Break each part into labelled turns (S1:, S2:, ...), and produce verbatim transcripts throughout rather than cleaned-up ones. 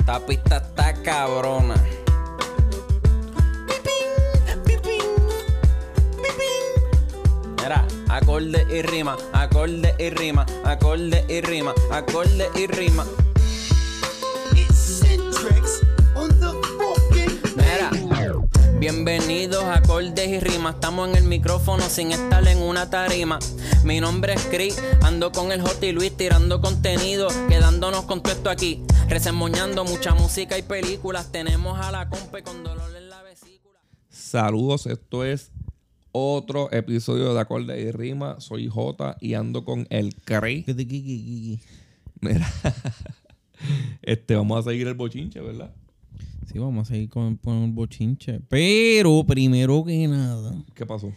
S1: Esta pista está cabrona. Mira, acorde y rima, acorde y rima, acorde y rima, acorde y rima. Mira, bienvenidos a acordes y rimas. Estamos en el micrófono sin estar en una tarima. Mi nombre es Chris, ando con el J y Luis tirando contenido, quedándonos con todo esto aquí, resemoñando mucha música y películas. Tenemos a la compa con dolor en la vesícula.
S2: Saludos, esto es otro episodio de Acordes y Rima. Soy J y ando con el Chris. Mira, este, vamos a seguir el bochinche, ¿verdad?
S3: Sí, vamos a seguir con, con el bochinche. Pero, primero que nada,
S2: ¿Qué pasó?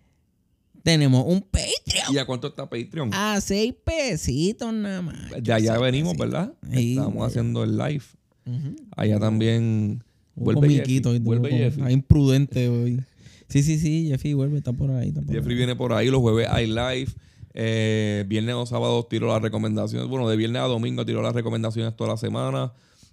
S3: tenemos un Patreon.
S2: ¿Y a cuánto está Patreon?
S3: A seis pesitos nada más.
S2: De allá
S3: Seis
S2: venimos,
S3: pesitos.
S2: ¿verdad?
S3: Sí,
S2: Estamos
S3: de-
S2: haciendo el live.
S3: Ujú.
S2: Allá también
S3: Un
S2: vuelve
S3: comiquito,
S2: Jeffy.
S3: hoy,
S2: Vuelve
S3: loco.
S2: Jeffy.
S3: Está imprudente hoy. Sí, sí, sí, Jeffy vuelve, está por ahí. Está por
S2: Jeffrey
S3: ahí.
S2: viene por ahí. Los jueves hay live. Eh, viernes o sábados tiro las recomendaciones. Bueno, de viernes a domingo tiro las recomendaciones toda la semana.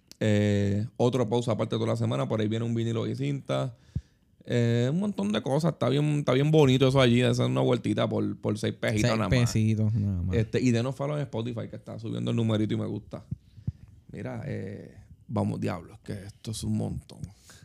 S2: Eh, otro pausa aparte toda la semana. Por ahí viene un vinilo y cinta. Eh, un montón de cosas. Está bien, está bien bonito eso allí. Hacer una vueltita por, por seis pejitos
S3: Seis
S2: nada más.
S3: pesitos nada más.
S2: Este, y denos follow en Spotify, que está subiendo el numerito y me gusta. Mira, eh, vamos, diablos, que esto es un montón.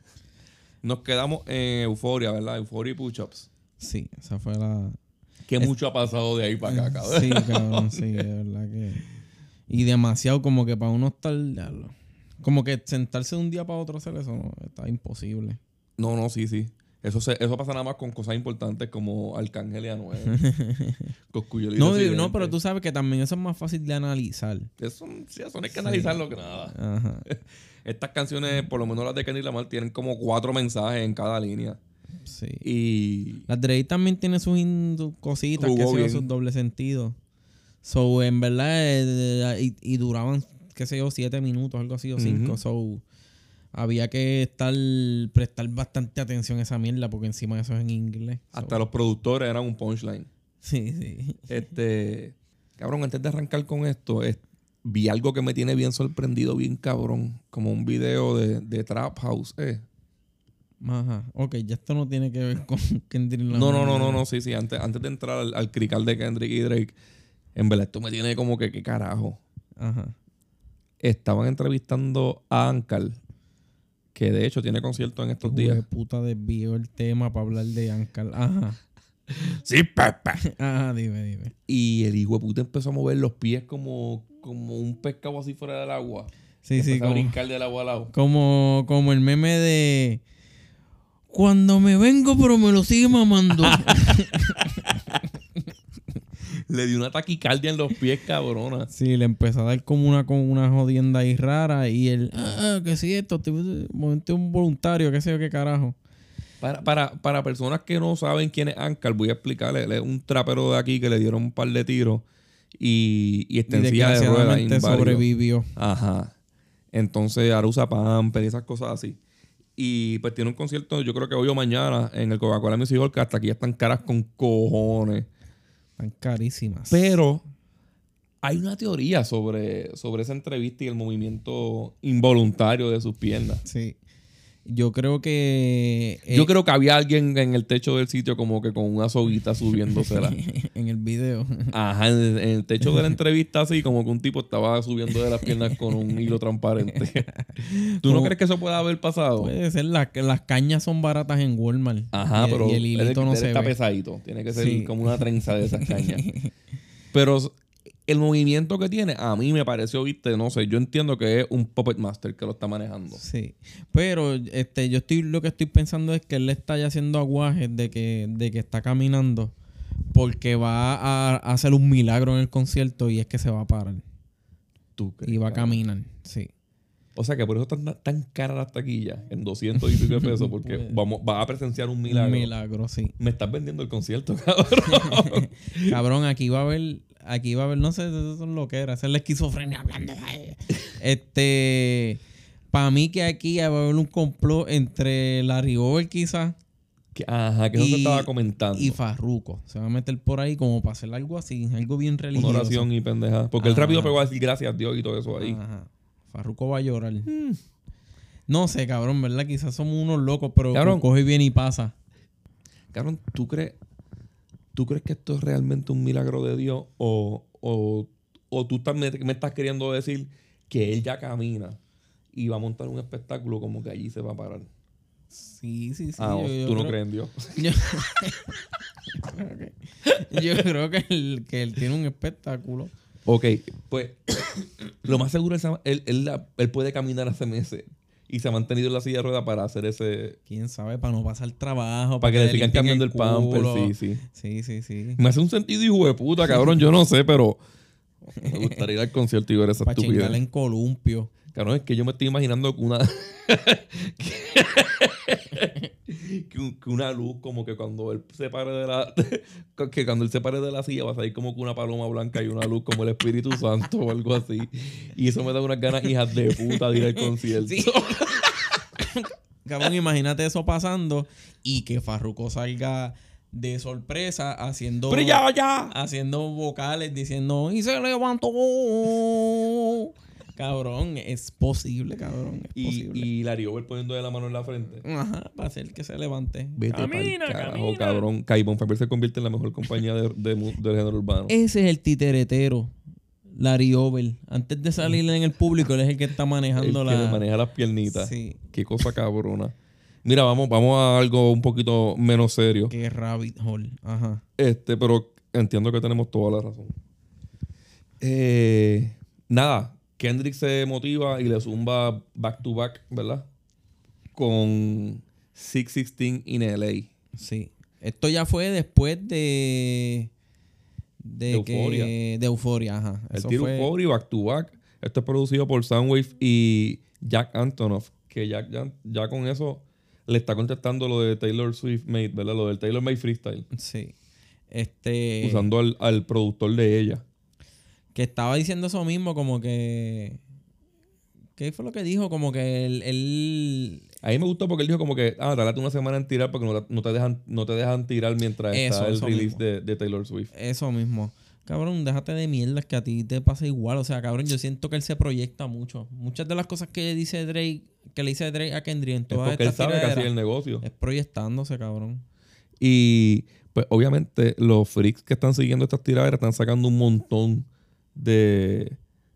S2: Nos quedamos en Euforia, ¿verdad? Euforia y Push-Ups.
S3: Sí, esa fue la...
S2: Que
S3: Es-
S2: mucho ha pasado de ahí para acá, cabrón.
S3: Sí, cabrón, sí, de verdad que... Y demasiado como que para uno estar... diablo, como que sentarse de un día para otro a hacer eso, no, está imposible.
S2: No, no, sí, sí. Eso, se, eso pasa nada más con cosas importantes como Arcángel y Anuel. Coscullo y
S3: No,
S2: Residente.
S3: no, pero tú sabes que también eso es más fácil de analizar.
S2: Eso, sí, eso no hay que analizarlo que nada.
S3: Ajá.
S2: Estas canciones, por lo menos las de Kendrick Lamar, tienen como cuatro mensajes en cada línea.
S3: Sí.
S2: Y...
S3: Las Drake también tiene sus, in- sus cositas,
S2: Jugó
S3: que sé yo,
S2: bien.
S3: sus doble sentidos. So, en verdad, eh, y, y duraban, qué sé yo, siete minutos, algo así, o cinco.
S2: Ujú.
S3: So, había que estar, prestar bastante atención a esa mierda, porque encima de eso es en inglés. So,
S2: Hasta los productores eran un punchline.
S3: Sí, sí.
S2: Este, cabrón, antes de arrancar con esto, es- vi algo que me tiene bien sorprendido, bien cabrón. Como un video de, de Trap House, eh.
S3: Ajá. Ok, ya esto no tiene que ver con Kendrick Lamar.
S2: No, no, no, no, no, sí, sí. Antes, antes de entrar al, al crical de Kendrick y Drake, en verdad, esto me tiene como que, ¿qué carajo?
S3: Ajá.
S2: Estaban entrevistando a Ankar, que de hecho tiene concierto en estos
S3: Hijo
S2: días.
S3: de puta desvió el tema para hablar de Ankar. Ajá.
S2: Sí, papá.
S3: Ajá, dime, dime.
S2: Y el hijo de puta empezó a mover los pies como, como un pescado así fuera del agua.
S3: Sí, sí,
S2: Empezó a
S3: como,
S2: brincar del agua al lado.
S3: como, como el meme de... Cuando me vengo, pero me lo sigue mamando.
S2: Le dio una taquicardia en los pies, cabrona.
S3: Sí, le empezó a dar como una, como una jodienda ahí rara. Y él, ah, que sí, esto, te- monté un voluntario, qué sé yo, qué carajo.
S2: Para, para, para personas que no saben quién es Ankar, voy a explicarle. Él es un trapero de aquí que le dieron un par de tiros y, y está
S3: Y
S2: en silla de ruedas.
S3: desgraciadamente
S2: inválido.
S3: sobrevivió.
S2: Ajá. Entonces ahora usa pamper y esas cosas así. Y pues tiene un concierto, yo creo que hoy o mañana, en el Coca-Cola Music Hall, que hasta aquí ya están caras con cojones.
S3: Están carísimas.
S2: Pero hay una teoría sobre, sobre esa entrevista y el movimiento involuntario de sus piernas.
S3: Sí. Yo creo que... eh,
S2: Yo creo que había alguien en el techo del sitio como que con una soguita subiéndosela.
S3: en el video.
S2: Ajá, en el, en el techo de la entrevista así como que un tipo estaba subiendo de las piernas con un hilo transparente. ¿Tú no
S3: Como-
S2: crees que eso pueda haber pasado?
S3: Puede ser, la- las cañas son baratas en Walmart.
S2: Ajá,
S3: y,
S2: pero
S3: y el hilito
S2: él-
S3: no
S2: él
S3: se
S2: está
S3: ve.
S2: pesadito. Tiene que ser
S3: Sí.
S2: como una trenza de esas cañas. Pero el movimiento que tiene, a mí me pareció, viste, no sé, yo entiendo que es un Puppet Master que lo está manejando.
S3: Sí. Pero este, yo estoy, lo que estoy pensando es que él le está ya haciendo aguajes de que, de que está caminando porque va a, a hacer un milagro en el concierto y es que se va a parar.
S2: ¿Tú crees,
S3: Y va a
S2: cabrón?
S3: caminar. Sí.
S2: O sea que por eso están tan, tan caras las taquillas en doscientos y pico de pesos, porque
S3: Pues-
S2: vamos, vas a presenciar un milagro.
S3: Un milagro, sí.
S2: Me estás vendiendo el concierto, cabrón.
S3: Cabrón, aquí va a haber, aquí va a haber, no sé, eso son lo que era, esa es la esquizofrenia hablando. Este, para mí que aquí va a haber un complot entre Larry Over quizás
S2: Que- Ajá, que eso
S3: Y-
S2: te estaba comentando.
S3: y Farruko. Se va a meter por ahí como para hacer algo así, algo bien
S2: Una
S3: religioso.
S2: oración y pendeja. Porque él
S3: Ajá.
S2: rápido pegó a decir gracias a Dios y todo eso ahí.
S3: Ajá. Farruko va a llorar.
S2: Mm.
S3: No sé, cabrón, ¿verdad? Quizás somos unos locos, pero
S2: Cabrón.
S3: coge bien y pasa.
S2: Cabrón, ¿tú crees, ¿tú crees que esto es realmente un milagro de Dios? ¿O, o, o tú estás, me, me estás queriendo decir que él ya camina y va a montar un espectáculo como que allí se va a parar?
S3: Sí, sí, sí.
S2: Ah,
S3: yo- yo
S2: tú no
S3: creo-
S2: crees en Dios.
S3: Yo, yo creo que, yo creo que él, que él tiene un espectáculo.
S2: Ok, pues lo más seguro es que él, él, la- él puede caminar hace meses y se ha mantenido en la silla de ruedas para hacer ese...
S3: Quién sabe, para no pasar trabajo.
S2: Para que le sigan
S3: limpien
S2: cambiando el pamper,
S3: culo.
S2: sí, sí.
S3: Sí, sí, sí.
S2: Me hace un sentido hijo de puta, cabrón, yo no sé, pero me gustaría ir al concierto y ver esa
S3: Para
S2: estupidez.
S3: chingarle en columpio.
S2: Cabrón, es que yo me estoy imaginando que una... que, un- que una luz, como que cuando él se pare de la... que cuando él se pare de la silla va a salir como que una paloma blanca y una luz como el Espíritu Santo o algo así. Y eso me da unas ganas hijas de puta de ir al concierto.
S3: Sí. Cabrón, imagínate eso pasando y que Farruko salga de sorpresa haciendo...
S2: ¡Pero ya, ya!
S3: Haciendo vocales diciendo y se levantó. Cabrón, es posible, cabrón. Es
S2: Y,
S3: posible.
S2: y Larry Over poniéndole la mano en la frente.
S3: Ajá, para hacer que se levante.
S2: Vete
S3: Camina,
S2: pa'l carajo,
S3: camina.
S2: cabrón. Caibon Faber se convierte en la mejor compañía de, de mu- del género urbano.
S3: Ese es el titeretero. Larry Over. Antes de salir en el público, él es el que está
S2: El
S3: manejando
S2: que
S3: la.
S2: le maneja las piernitas.
S3: Sí.
S2: Qué cosa cabrona. Mira, vamos, vamos a algo un poquito menos serio.
S3: Qué rabbit hole. Ajá.
S2: Este, pero entiendo que tenemos toda la razón. Eh, nada, Kendrick se motiva y le zumba back to back, ¿verdad? Con six sixteen in L A.
S3: Sí. Esto ya fue después de. De,
S2: De
S3: que-
S2: Euphoria.
S3: De Euforia, ajá.
S2: El
S3: Eso
S2: tiro
S3: fue-
S2: Euphoria back to back. Esto es producido por Soundwave y Jack Antonoff. Que Jack, ya, ya con eso le está contestando lo de Taylor Swift Made, ¿verdad? Lo del Taylor Made Freestyle.
S3: Sí. Este.
S2: Usando al, al productor de ella.
S3: Que estaba diciendo eso mismo, como que. ¿Qué fue lo que dijo? Como que él. él
S2: A mí me gustó porque él dijo como que, ah, dálate una semana en tirar porque no te, no te dejan, no te dejan tirar mientras
S3: Eso,
S2: está el
S3: eso
S2: release
S3: mismo.
S2: de, de Taylor Swift.
S3: Eso mismo. Cabrón, déjate de mierdas que a ti te pasa igual. O sea, cabrón, yo siento que él se proyecta mucho. Muchas de las cosas que dice Drake, que le dice Drake a Kendrick en
S2: Es
S3: todas
S2: porque él
S3: estas
S2: sabe que así es
S3: tiraderas,
S2: el negocio.
S3: es proyectándose, cabrón.
S2: Y pues obviamente los freaks que están siguiendo estas tiraderas están sacando un montón de...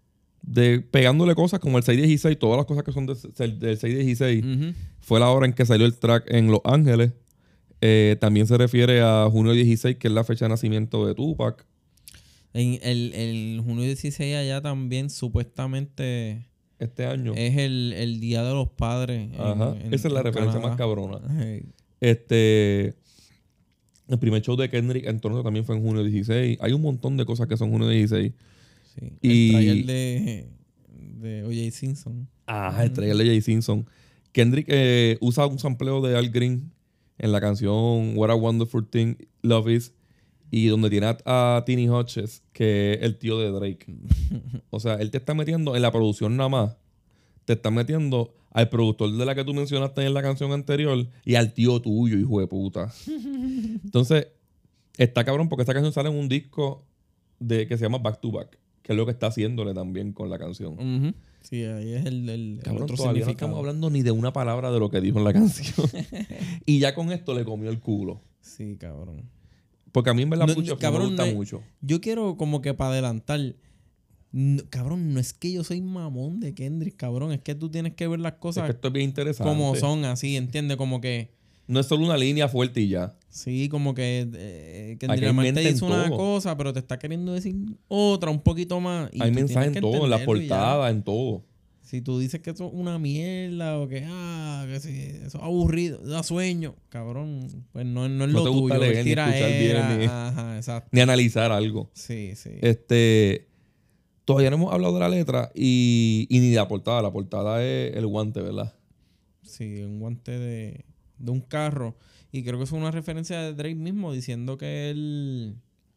S2: de pegándole cosas como el seis dieciséis, todas las cosas que son de- del seis dieciséis.
S3: Ujú.
S2: Fue la hora en que salió el track en Los Ángeles. Eh, también se refiere a junio dieciséis, que es la fecha de nacimiento de Tupac.
S3: En el, el junio dieciséis allá también supuestamente
S2: Este año.
S3: es el, el Día de los Padres. en-
S2: Ajá.
S3: en-
S2: Esa es la
S3: en
S2: referencia
S3: Canadá.
S2: más cabrona.
S3: Ay,
S2: Este... El primer show de Kendrick en Toronto también fue en junio dieciséis. Hay un montón de cosas que son junio dieciséis.
S3: sí.
S2: Y-
S3: El trailer de, de O J Simpson.
S2: Ah, el trailer de Jay Simpson. Kendrick eh, usa un sampleo de Al Green en la canción What a Wonderful Thing Love Is, y donde tiene a, a Tiny Hodges, que es el tío de Drake. O sea, él te está metiendo en la producción nada más. Te está metiendo al productor de la que tú mencionaste en la canción anterior y al tío tuyo, hijo de puta. Entonces, está cabrón porque esta canción sale en un disco de, que se llama Back to Back, que es lo que está haciéndole también con la canción.
S3: Ujú. Sí, ahí es el, el, el
S2: Cabrón,
S3: otro
S2: todavía no
S3: significado.
S2: estamos hablando ni de una palabra de lo que dijo en la canción. Y ya con esto le comió el culo.
S3: Sí, cabrón.
S2: Porque a mí en verdad
S3: No,
S2: mucho,
S3: cabrón,
S2: me gusta
S3: no-
S2: mucho.
S3: Yo quiero como que para adelantar. no- cabrón, no es que yo soy mamón de Kendrick, cabrón. Es que tú tienes que ver las
S2: Es
S3: cosas
S2: que esto es bien interesante.
S3: como son, así, ¿entiendes? Como que...
S2: No es solo una línea fuerte y ya.
S3: Sí, como que eh,
S2: Aquí
S3: Kendrick
S2: hay
S3: Lamar
S2: mente
S3: te
S2: en
S3: dice una
S2: todo.
S3: cosa, pero te está queriendo decir otra, un poquito más. y
S2: Hay
S3: tú
S2: mensajes en
S3: tienes que
S2: todo, en las
S3: entenderlo y ya.
S2: portadas, en todo.
S3: Si tú dices que eso es una mierda o que, ah, que sí, eso es aburrido, da sueño, cabrón, pues no, no es
S2: No
S3: lo
S2: te gusta
S3: tuyo,
S2: leer
S3: es
S2: ni escuchar
S3: tiraera,
S2: bien, ni-
S3: ajá, exacto.
S2: Ni analizar algo.
S3: Sí, sí.
S2: Este... Todavía no hemos hablado de la letra y, y ni de la portada. La portada es el guante, ¿verdad?
S3: Sí, un guante de, de un carro. Y creo que es una referencia de Drake mismo diciendo que él,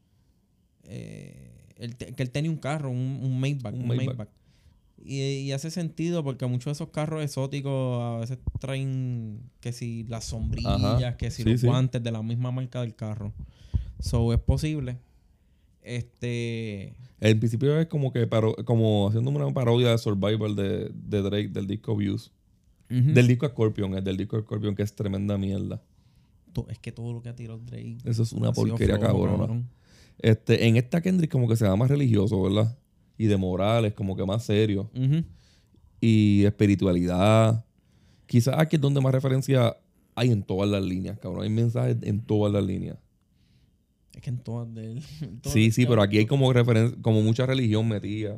S3: eh, él te- que él tenía un carro, un, un Maybach.
S2: Un
S3: Un
S2: Maybach.
S3: Maybach. Y, y hace sentido porque muchos de esos carros exóticos a veces traen que si las sombrillas,
S2: Ajá.
S3: que si
S2: Sí,
S3: los
S2: sí.
S3: guantes de la misma marca del carro. So, es posible. Este...
S2: El principio es como que paro, como haciendo una parodia de Survival de, de Drake, del disco Views. Uh-huh. Del disco Scorpion, es del disco Scorpion, que es tremenda mierda.
S3: Es que todo lo que ha tirado Drake...
S2: Eso es una porquería cabrona. Cabrón. Este, en esta Kendrick como que se da más religioso, ¿verdad? Y de morales, como que más serio. Uh-huh. Y espiritualidad. Quizás aquí es donde más referencia hay en todas las líneas, cabrón. Hay mensajes en todas las líneas.
S3: Es que en todas de él. Todas
S2: sí, sí, pero aquí hay como referencia, como mucha religión metida.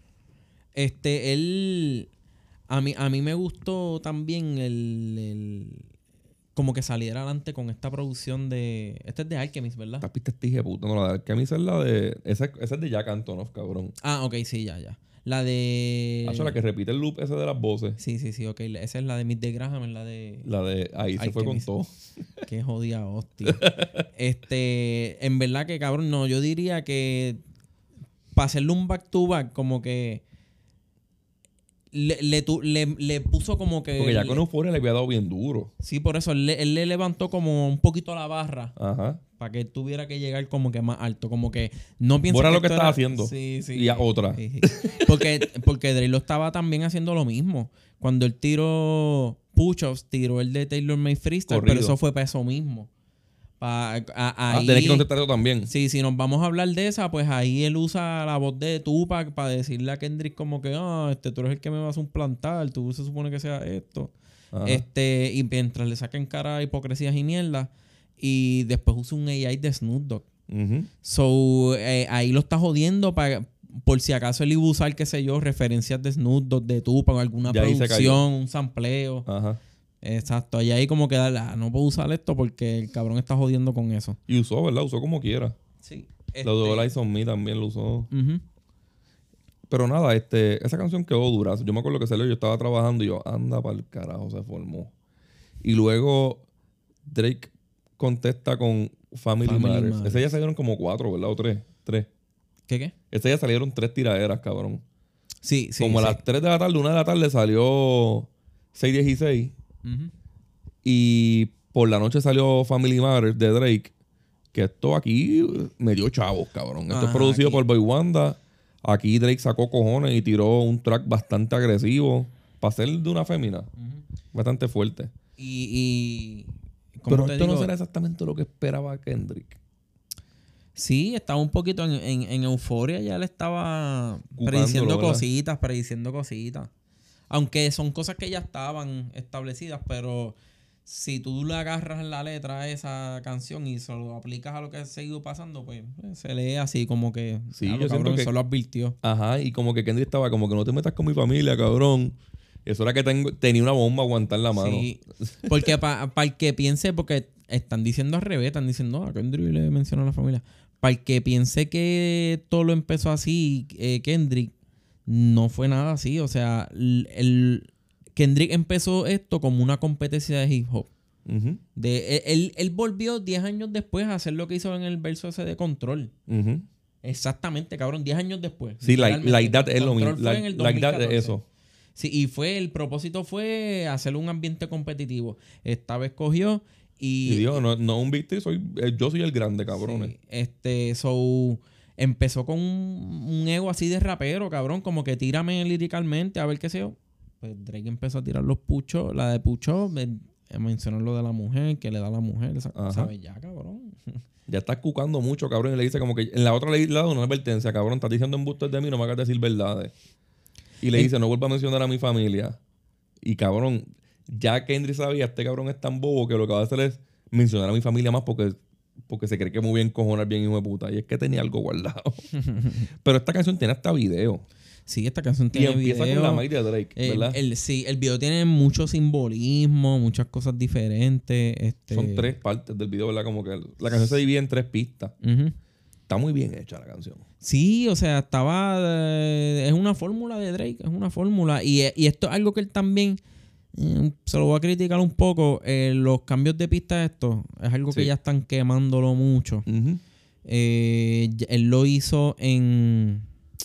S3: Este, él... A mí, a mí me gustó también el, el... Como que saliera adelante con esta producción de... Este es de Alchemist, ¿verdad?
S2: Esta pista es puta. No, la de Alchemist es la de... Esa, esa es de Jack Antonoff, cabrón.
S3: Ah, ok, sí, ya, ya. La de...
S2: Ah, la que repite el loop ese de las voces.
S3: Sí, sí, sí, ok. Esa es la de Meet the Graham, es la de...
S2: La de... Ahí se fue con todo.
S3: Qué jodida hostia. este... En verdad que, cabrón, no. Yo diría que... Para hacerle un back to back, como que... Le, le, le, le puso como que...
S2: Porque ya con Euphoria le había dado bien duro.
S3: Sí, por eso. Él, él le levantó como un poquito la barra.
S2: Ajá.
S3: Para que tuviera que llegar como que más alto. Como que no piensa
S2: Bora
S3: que
S2: lo que estaba
S3: era...
S2: haciendo.
S3: Sí, sí.
S2: Y a otra.
S3: Sí, sí. Porque, porque Drake lo estaba también haciendo lo mismo. Cuando él tiró push-ups, tiró el de Taylor Made Freestyle. Corrido. Pero eso fue para eso mismo. Pa, a, a,
S2: ah, tenés que contestar eso también.
S3: Sí, si nos vamos a hablar de esa, pues ahí él usa la voz de Tupac para decirle a Kendrick como que, ah, este, tú eres el que me vas a suplantar, tú se supone que sea esto. Ajá. Este, y mientras le saquen cara a hipocresías y mierda, y después usa un A I de Snoop Dogg. Uh-huh. So, eh, ahí lo está jodiendo para... Por si acaso él iba a usar, qué sé yo, referencias de Snoop Dogg, de Tupac, alguna ya producción, un sampleo. Ajá. Exacto. Y ahí como que dale, ah, no puedo usar esto porque el cabrón está jodiendo con eso.
S2: Y usó, ¿verdad? Usó como quiera.
S3: Sí.
S2: Este... Lo de All Eyes on Me también lo usó. Uh-huh. Pero nada, este, esa canción quedó dura. Yo me acuerdo que salió, yo estaba trabajando y yo, anda para el carajo, se formó. Y luego Drake contesta con Family, Family Matters. Matters. Ese ya salieron como cuatro, ¿verdad? O tres. Tres.
S3: ¿Qué qué?
S2: Ese ya salieron tres tiraderas, cabrón.
S3: Sí, sí.
S2: Como
S3: sí.
S2: a las tres de la tarde, una de la tarde salió seis dieciséis. Uh-huh. Y por la noche salió Family Matters de Drake. Que esto aquí me dio chavos, cabrón. Esto Ajá, es producido aquí. por Boy Wanda. Aquí Drake sacó cojones y tiró un track bastante agresivo. Para ser de una fémina. Uh-huh. Bastante fuerte.
S3: Y... y
S2: Pero esto digo? no será exactamente lo que esperaba Kendrick.
S3: Sí, estaba un poquito en, en, en euforia. Ya le estaba Cucándolo, prediciendo ¿verdad? cositas, prediciendo cositas. Aunque son cosas que ya estaban establecidas, pero si tú le agarras la letra a esa canción y se lo aplicas a lo que ha seguido pasando, pues se lee así como que...
S2: Sí,
S3: claro,
S2: yo
S3: cabrón,
S2: siento que...
S3: eso lo advirtió.
S2: Ajá, y como que Kendrick estaba como que no te metas con mi familia, cabrón. Eso era que tengo, tenía una bomba a aguantar la mano.
S3: Sí, porque para pa el que piense, porque están diciendo al revés, están diciendo, ah, Kendrick le mencionó a la familia. Para el que piense que todo lo empezó así, eh, Kendrick, no fue nada así. O sea, el, el Kendrick empezó esto como una competencia de hip hop. Uh-huh. De, él, él volvió diez años después a hacer lo que hizo en el verso ese de Control. Uh-huh. Exactamente, cabrón, diez años después.
S2: Sí, like, like that es lo mismo. Like, like that es eso.
S3: Sí, y fue, el propósito fue hacer un ambiente competitivo. Esta vez cogió y...
S2: Y dijo, no, no un victory, soy, yo soy el grande, cabrones.
S3: Sí, este, so... Empezó con un, un ego así de rapero, cabrón. Como que tírame líricamente, a ver qué sea. Pues Drake empezó a tirar los puchos. La de pucho, mencionó lo de la mujer, que le da a la mujer. ¿Sabes ya, cabrón?
S2: Ya estás cucando mucho, cabrón. Y le dice como que... En la otra le da una advertencia, cabrón. Estás diciendo embustes de mí, no me hagas decir verdades. Y le dice, no vuelva a mencionar a mi familia. Y cabrón, ya Kendrick sabía, este cabrón es tan bobo que lo que va a hacer es mencionar a mi familia más porque... Porque se cree que muy bien cojonar bien hijo de puta. Y es que tenía algo guardado. Pero esta canción tiene hasta video.
S3: Sí, esta canción tiene video.
S2: Y empieza video, con la Mike de Drake, ¿verdad?
S3: El, el, sí, el video tiene mucho simbolismo, muchas cosas diferentes. Este...
S2: Son tres partes del video, ¿verdad? Como que la canción se divide en tres pistas. Uh-huh. Está muy bien hecha la canción.
S3: Sí, o sea, estaba... Eh, es una fórmula de Drake, es una fórmula. Y, y esto es algo que él también... Se lo voy a criticar un poco. Eh, los cambios de pista estos es algo sí. que ya están quemándolo mucho. Uh-huh. eh, él lo hizo en,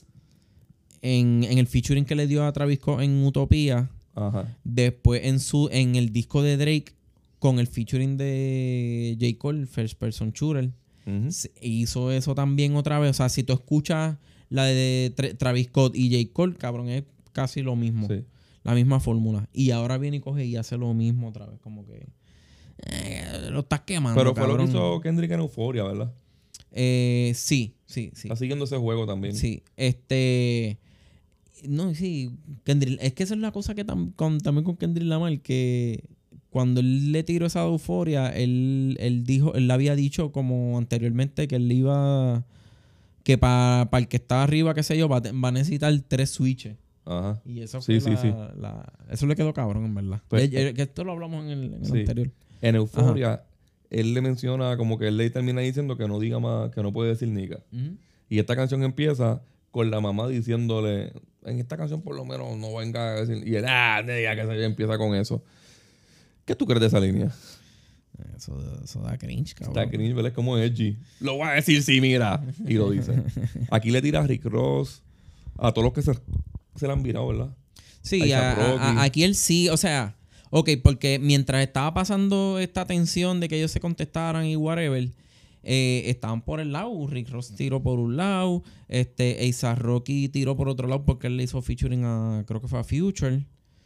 S3: en en el featuring que le dio a Travis Scott en Utopía. Ajá. Después en su en el disco de Drake con el featuring de J. Cole, First Person Shooter.
S2: Uh-huh.
S3: hizo eso también otra vez. O sea, si tú escuchas la de Tra- Travis Scott y J. Cole, cabrón, es casi lo mismo.
S2: Sí.
S3: La misma fórmula. Y ahora viene y coge y hace lo mismo otra vez. Como que eh, lo estás quemando,
S2: Pero fue
S3: cabrón.
S2: lo que hizo Kendrick en Euphoria, ¿verdad?
S3: Eh, sí, sí, sí.
S2: Está siguiendo ese juego también.
S3: Sí, este... No, sí, Kendrick... Es que esa es la cosa que tam- con, también con Kendrick Lamar, que cuando él le tiró esa euforia, él, él dijo, él le había dicho como anteriormente que él iba... Que para el que está arriba, qué sé yo, va, a te- va a necesitar tres switches.
S2: Ajá.
S3: Y eso
S2: Sí,
S3: fue
S2: sí,
S3: la,
S2: sí.
S3: la- Eso le quedó cabrón, en verdad.
S2: Pues,
S3: Eh, eh, que esto lo hablamos en el, en el
S2: sí.
S3: anterior.
S2: En Euphoria, él le menciona como que él le termina diciendo que no diga más, que no puede decir nica.
S3: Ujú.
S2: Y esta canción empieza con la mamá diciéndole, en esta canción por lo menos no venga a decir... Y él, ah, nega, que se empieza con eso. ¿Qué tú crees de esa línea?
S3: Eso, eso da cringe, cabrón.
S2: Está cringe, ¿verdad? Es como edgy. Lo voy a decir, sí, mira. Y lo dice. Aquí le tira a Rick Ross, a todos los que se, se le han virado, ¿verdad?
S3: Sí, a-
S2: A$AP Rocky.
S3: a- a- aquí él sí, o sea, ok, porque mientras estaba pasando esta tensión de que ellos se contestaran y whatever, eh, estaban por el lado. Rick Ross tiró por un lado, este, A$AP Rocky tiró por otro lado porque él le hizo featuring a, creo que fue a Future.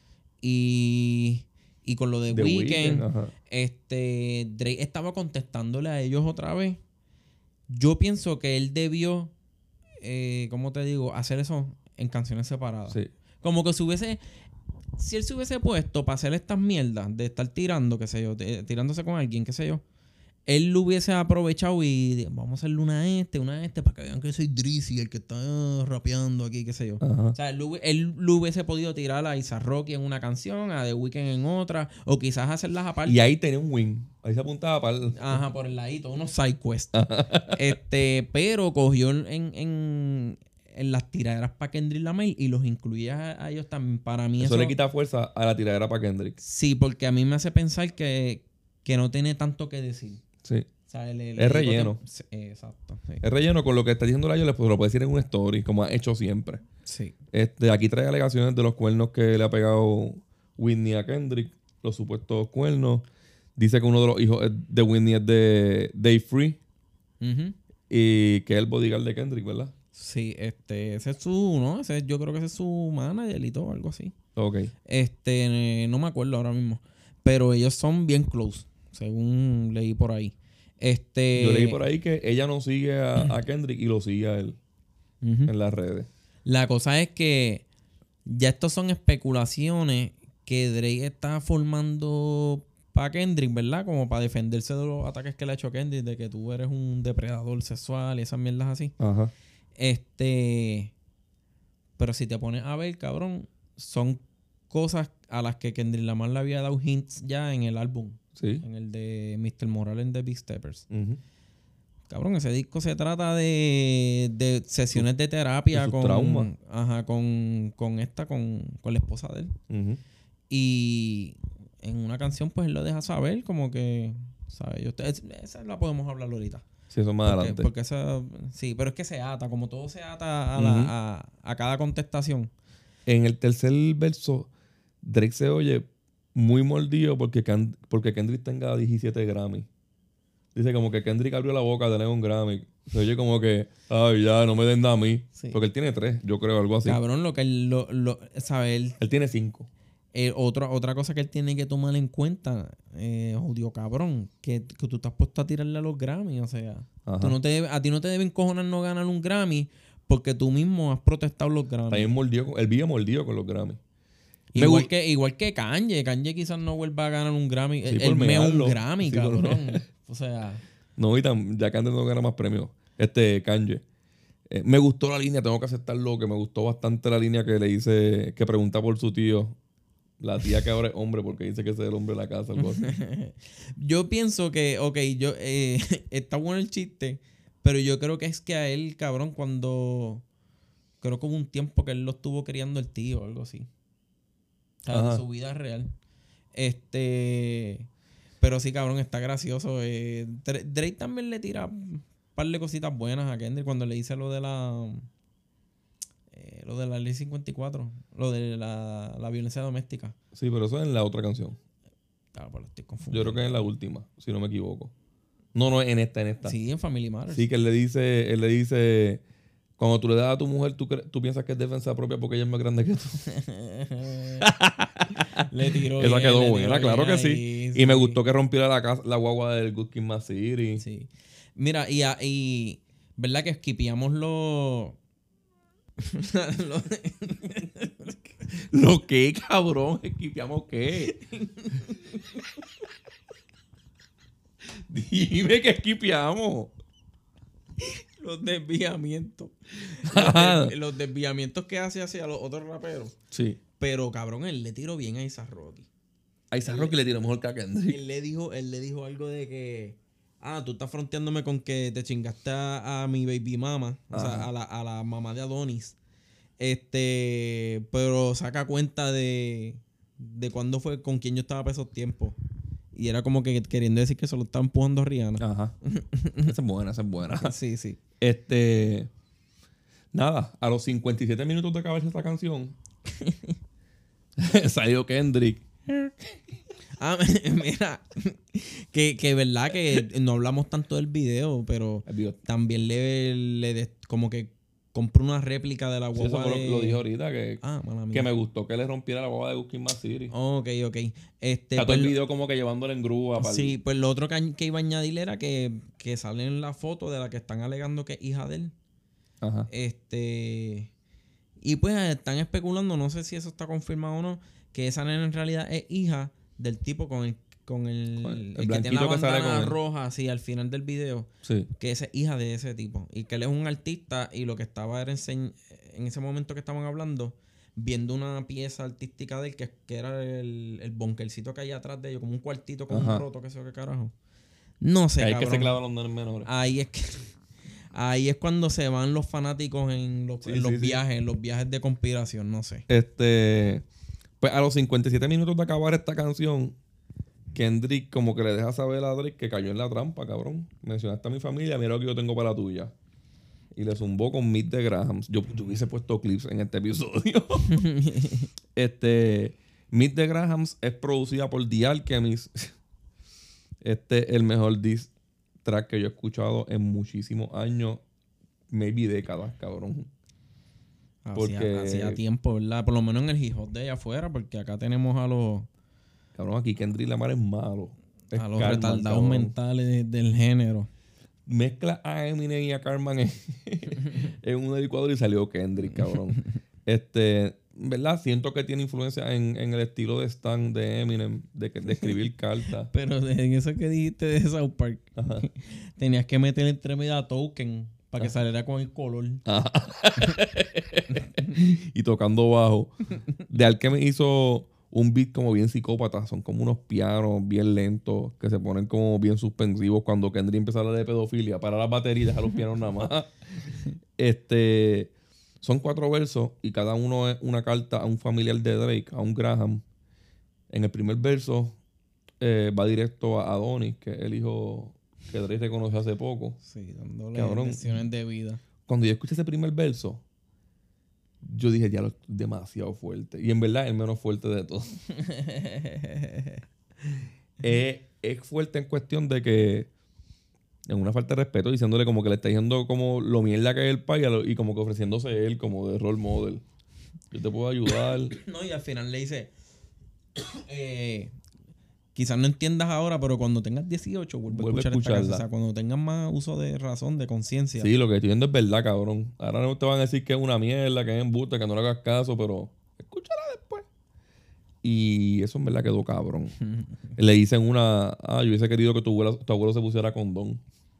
S3: Y, y con lo de
S2: The
S3: Weeknd,
S2: Weeknd, ajá.
S3: este, Drake estaba contestándole a ellos otra vez. Yo pienso que él debió, eh, ¿cómo te digo? Hacer eso en canciones separadas.
S2: Sí.
S3: Como que si hubiese... Si él se hubiese puesto para hacer estas mierdas de estar tirando, qué sé yo, de- tirándose con alguien, qué sé yo, él lo hubiese aprovechado y de- vamos a hacerle una a este, una a este, para que vean que soy Drizzy, el que está rapeando aquí, qué sé yo.
S2: Ajá.
S3: O sea, él, lo hubi- él lo hubiese podido tirar a A$AP Rocky en una canción, a The Weeknd en otra, o quizás hacerlas aparte.
S2: Y ahí tenía un win. Ahí se apuntaba para el...
S3: Ajá, por el ladito, unos side quests. este, pero cogió en, en, en las tiraderas para Kendrick Lamar y los incluía a, a ellos también. Para mí
S2: Eso,
S3: eso...
S2: le quita fuerza a la tiradera para Kendrick.
S3: Sí, porque a mí me hace pensar que, que no tiene tanto que decir.
S2: Sí.
S3: O sea, le- le
S2: Es
S3: digo
S2: relleno.
S3: que- sí, exacto. Sí.
S2: Es relleno con lo que está diciendo Layo, le pues, lo puede decir en una story, como ha hecho siempre.
S3: Sí.
S2: Este, aquí trae alegaciones de los cuernos que le ha pegado Whitney a Kendrick, los supuestos cuernos. Dice que uno de los hijos de Whitney es de Day Free
S3: Ujú.
S2: y que es el bodyguard de Kendrick, ¿verdad?
S3: Sí, este, ese es su, ¿no? Ese, yo creo que ese es su manager y todo, algo así.
S2: Ok.
S3: Este, eh, no me acuerdo ahora mismo. Pero ellos son bien close, según leí por ahí. Este.
S2: Yo leí por ahí que ella no sigue a, a Kendrick y lo sigue a él
S3: Ujú.
S2: en las redes.
S3: La cosa es que ya estos son especulaciones que Drake está formando para Kendrick, ¿verdad? Como para defenderse de los ataques que le ha hecho Kendrick, de que tú eres un depredador sexual y esas mierdas así.
S2: Ajá.
S3: Este. Pero si te pones a ver, cabrón, son cosas a las que Kendrick Lamar le había dado hints ya en el álbum.
S2: Sí.
S3: En el de mister Morales de Big Steppers.
S2: Ujú.
S3: Cabrón, ese disco se trata de, de sesiones de terapia
S2: de sus
S3: con,
S2: traumas.
S3: ajá, con, con esta, con, con la esposa de él.
S2: Ujú.
S3: Y en una canción, pues él lo deja saber, como que, ¿sabes? Yo, es- esa la podemos hablar ahorita.
S2: Sí, eso más
S3: Porque,
S2: adelante.
S3: porque esa, sí, pero es que se ata, como todo se ata a, la-
S2: Ujú.
S3: a, a cada contestación.
S2: En el tercer verso, Drake se oye muy mordido porque, Can- porque Kendrick tenga diecisiete Grammy. Dice como que Kendrick abrió la boca de tener un Grammy. Se oye como que, ay, ya, no me den nada a mí.
S3: Sí.
S2: Porque él tiene tres, yo creo, algo así.
S3: Cabrón, lo que él, lo, lo, ¿sabes? Él,
S2: Él tiene cinco.
S3: Eh, otra, otra cosa que él tiene que tomar en cuenta, eh, odio cabrón, que, que tú estás puesto a tirarle a los Grammy. O sea,
S2: Ajá.
S3: tú no te debe- a ti no te deben cojonar no ganar un Grammy porque tú mismo has protestado los Grammy.
S2: También mordió, con- él vive mordido con los Grammy. Me
S3: Igual
S2: gu-
S3: que, igual que Kanye. Kanye quizás no vuelva a ganar un Grammy.
S2: Sí,
S3: él
S2: por
S3: él mea un
S2: mearlo.
S3: Grammy,
S2: Sí, por
S3: cabrón. O sea,
S2: No, y tan, ya Kanye no gana más premios. Este, Kanye. Eh, me gustó la línea, tengo que aceptarlo, que me gustó bastante la línea que le hice, que pregunta por su tío. La tía que ahora es hombre porque dice que ese es el hombre de la casa, algo así.
S3: yo pienso que, ok, yo eh, está bueno el chiste, pero yo creo que es que a él, cabrón, cuando creo que hubo un tiempo que él lo estuvo criando el tío o algo así. O sea,
S2: Ajá.
S3: de su vida real. Este, pero sí, cabrón, está gracioso. Eh, Dra- Drake también le tira un par de cositas buenas a Kendrick cuando le dice lo de la eh, lo de la ley cincuenta y cuatro, lo de la, la violencia doméstica.
S2: Sí, pero eso es en la otra canción.
S3: Claro, pues lo estoy
S2: Yo
S3: confundiendo.
S2: creo que es en la última, si no me equivoco. No, no, en esta, en esta.
S3: Sí, en Family Matters.
S2: Sí, que él le dice, él le dice, cuando tú le das a tu mujer, tú, tú piensas que es defensa propia porque ella es más grande que tú.
S3: Le tiró
S2: Esa
S3: bien,
S2: quedó
S3: le
S2: buena,
S3: tiró
S2: claro
S3: bien
S2: que sí.
S3: ahí,
S2: Y me gustó que rompiera la, casa, la guagua del Good Kid Mad City.
S3: Sí. Mira, y, a- y ¿verdad que esquipeamos los... los-
S2: ¿Lo qué, cabrón? ¿Esquipeamos qué? Dime que esquipeamos.
S3: los desviamientos.
S2: Ajá.
S3: Los, des- los desviamientos que hace hacia los otros raperos.
S2: Sí.
S3: Pero, cabrón, él le tiró bien a A$AP Rocky.
S2: A A$AP Rocky le tiró mejor que a Kendrick.
S3: Él le dijo, él le dijo algo de que... Ah, tú estás fronteándome con que te chingaste a, a mi baby mama. O sea,
S2: Ajá.
S3: a la, a la mamá de Adonis. Este... Pero saca cuenta de... De cuándo fue, con quién yo estaba para esos tiempos. Y era como que queriendo decir que se lo estaba empujando a Rihanna.
S2: Ajá. Esa es buena, esa es buena.
S3: Sí, sí.
S2: Este... Nada, a los cincuenta y siete minutos de acabarse esta canción... salió Kendrick.
S3: Ah, mira, que, que verdad que no hablamos tanto del video, pero
S2: El video-
S3: también le, le des- como que compró una réplica de la
S2: Sí, eso
S3: guagua
S2: fue
S3: de...
S2: lo, lo dije ahorita, que,
S3: Ah, mala mía.
S2: que me gustó que le rompiera la guagua de Good Kid Mad City.
S3: Ok, ok. Este,
S2: Está todo
S3: pues,
S2: el
S3: lo-
S2: video como que llevándole en grúa. Para
S3: sí, pues lo otro que, añ- que iba a añadir era que, que sale en la foto de la que están alegando que es hija de él.
S2: Ajá.
S3: Este... Y pues están especulando, no sé si eso está confirmado o no, que esa nena en realidad es hija del tipo con el, con el,
S2: Con el-
S3: el
S2: el
S3: que tiene la
S2: blanquito que sale
S3: bandana
S2: con él.
S3: roja así al final del video,
S2: Sí.
S3: que esa es hija de ese tipo. Y que él es un artista y lo que estaba era enseñ- en ese momento que estaban hablando, viendo una pieza artística de él, que, que era el, el bunkercito que hay atrás de ellos, como un cuartito con
S2: Ajá.
S3: un roto, que sé yo qué carajo. No sé,
S2: Ahí es que
S3: cabrón.
S2: se clavan los nenes menores.
S3: Ahí es que ahí es cuando se van los fanáticos en los,
S2: Sí,
S3: en los
S2: sí, sí.
S3: viajes, en los viajes de conspiración, no sé.
S2: Este... Pues a los cincuenta y siete minutos de acabar esta canción, Kendrick como que le deja saber a Drake que cayó en la trampa, cabrón. Mencionaste a mi familia, mira lo que yo tengo para la tuya. Y le zumbó con Meet the Grahams. Yo, yo hubiese puesto clips en este episodio. este... Meet the Grahams es producida por The Alchemist. Este es el mejor diss track que yo he escuchado en muchísimos años. Maybe décadas, cabrón.
S3: Hacía,
S2: Porque-
S3: hacía tiempo, ¿verdad? Por lo menos en el hip hop de allá afuera, porque acá tenemos a los,
S2: Cabrón, aquí Kendrick Lamar es malo. Es
S3: a los
S2: Cartman,
S3: retardados
S2: cabrón.
S3: mentales de- del género.
S2: Mezcla a Eminem y a Cartman en, en un licuador y salió Kendrick, cabrón. Este, ¿verdad? Siento que tiene influencia en, en el estilo de Stan de Eminem, de, que- de escribir cartas.
S3: Pero en eso que dijiste de South Park,
S2: Ajá.
S3: tenías que meter entre medio a Token para que saliera con el color.
S2: Ajá. Y tocando bajo. De Alchemist hizo un beat como bien psicópata. Son como unos pianos bien lentos que se ponen como bien suspensivos cuando Kendrick empieza a hablar de pedofilia. Para las baterías y deja los pianos nada más. Este, son cuatro versos y cada uno es una carta a un familiar de Drake, a un Graham. En el primer verso eh, va directo a Adonis, que es el hijo que Drake reconoció hace poco.
S3: Sí, dándole
S2: Cabrón.
S3: lecciones de vida.
S2: Cuando yo escuché ese primer verso, yo dije, ya lo es demasiado fuerte. Y en verdad, el menos fuerte de todos. es, es fuerte en cuestión de que, en una falta de respeto, diciéndole como que le está diciendo como lo mierda que es el país y como que ofreciéndose él como de role model. Yo te puedo ayudar.
S3: No, y al final le dice, eh, quizás no entiendas ahora, pero cuando tengas dieciocho, vuelve,
S2: Vuelve a
S3: a escuchar esta
S2: escucharla.
S3: casa. O sea, cuando tengas más uso de razón, de conciencia.
S2: Sí, lo que estoy viendo es verdad, cabrón. Ahora no te van a decir que es una mierda, que es embuste, que no le hagas caso, pero escúchala después. Y eso en verdad quedó cabrón. Le dicen una, ah, yo hubiese querido que tu abuelo, tu abuelo se pusiera condón.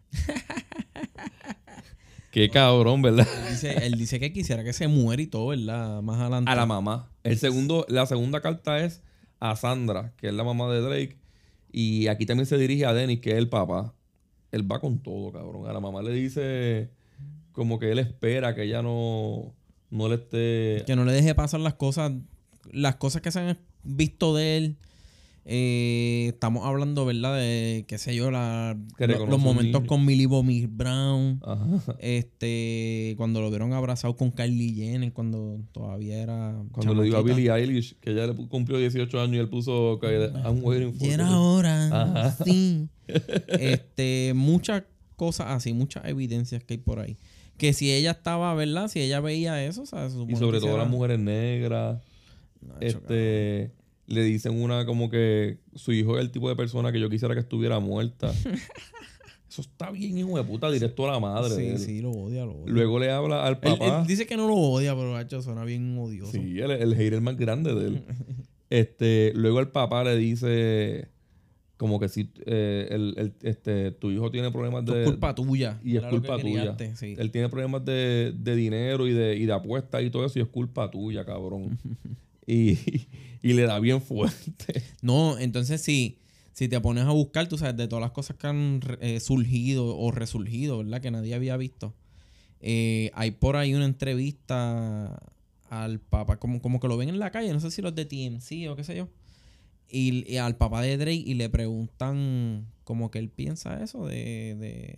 S2: Qué cabrón, ¿verdad?
S3: Él dice, él dice que quisiera que se muera y todo, ¿verdad? Más adelante.
S2: A la mamá. El segundo, la segunda carta es a Sandra, que es la mamá de Drake. Y aquí también se dirige a Dennis, que es el papá. Él va con todo, cabrón. A la mamá le dice como que él espera que ella no, no le esté...
S3: Que no le deje pasar las cosas, las cosas que se han visto de él. Eh, estamos hablando, ¿verdad? De, qué sé yo, la,
S2: Que
S3: lo-
S2: reconoce
S3: los
S2: un
S3: momentos
S2: niño.
S3: con Millie Bobby Brown.
S2: Ajá.
S3: Este, cuando lo vieron abrazado con Kylie Jenner, cuando todavía era.
S2: Cuando le digo a
S3: chamaquita.
S2: Billie Eilish, que ella le pu- cumplió dieciocho años y él puso que I'm waiting for
S3: Y era
S2: you.
S3: ahora.
S2: Ajá.
S3: Sí. este, muchas cosas así, muchas evidencias que hay por ahí. Que si ella estaba, ¿verdad? Si ella veía eso, o sea, se supone
S2: Y sobre
S3: que
S2: todo
S3: será-
S2: las mujeres negras.
S3: Nacho,
S2: este le dicen una como que su hijo es el tipo de persona que yo quisiera que estuviera muerta. Eso está bien, hijo de puta, directo a la madre.
S3: Sí,
S2: de él.
S3: sí, lo odia, lo odia.
S2: Luego le habla al
S3: Él,
S2: papá.
S3: él dice que no lo odia, pero Nacho suena bien odioso.
S2: Sí, el, el hater más grande de él. Este, luego el papá le dice como que si eh, el, el- este, tu hijo tiene problemas
S3: Esto
S2: de...
S3: es culpa tuya.
S2: Y es
S3: Era lo
S2: culpa
S3: que
S2: tuya.
S3: criaste, sí.
S2: Él tiene problemas de, de dinero y de, y de apuestas y todo eso y es culpa tuya, cabrón. y, y le da bien fuerte.
S3: No, entonces sí, si te pones a buscar, tú sabes, de todas las cosas que han eh, surgido o resurgido, ¿verdad? Que nadie había visto. Eh, hay por ahí una entrevista al papá, como, como que lo ven en la calle, no sé si los de T M C o qué sé yo. Y, y al papá de Drake y le preguntan como que él piensa eso de, de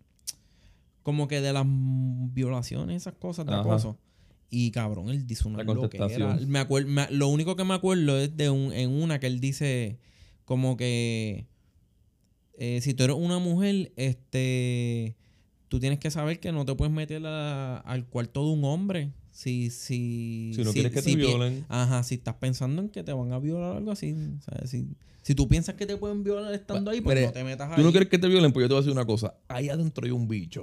S3: como que de las violaciones, esas cosas de
S2: Ajá.
S3: acoso. Y cabrón, él dice una
S2: La
S3: loquera.
S2: contestación.
S3: Me acuer- me- lo único que me acuerdo es de un, en una que él dice como que eh, si tú eres una mujer, este tú tienes que saber que no te puedes meter a- al cuarto de un hombre. Si, si,
S2: Si no quieres que te
S3: pi-
S2: violen.
S3: Ajá, si estás pensando en que te van a violar o algo así. O sea, si, si tú piensas que te pueden violar estando ahí, pues
S2: Mire,
S3: no te metas ahí.
S2: ¿Tú no quieres que te violen? Pues yo te voy a decir una cosa. Ahí adentro hay un bicho.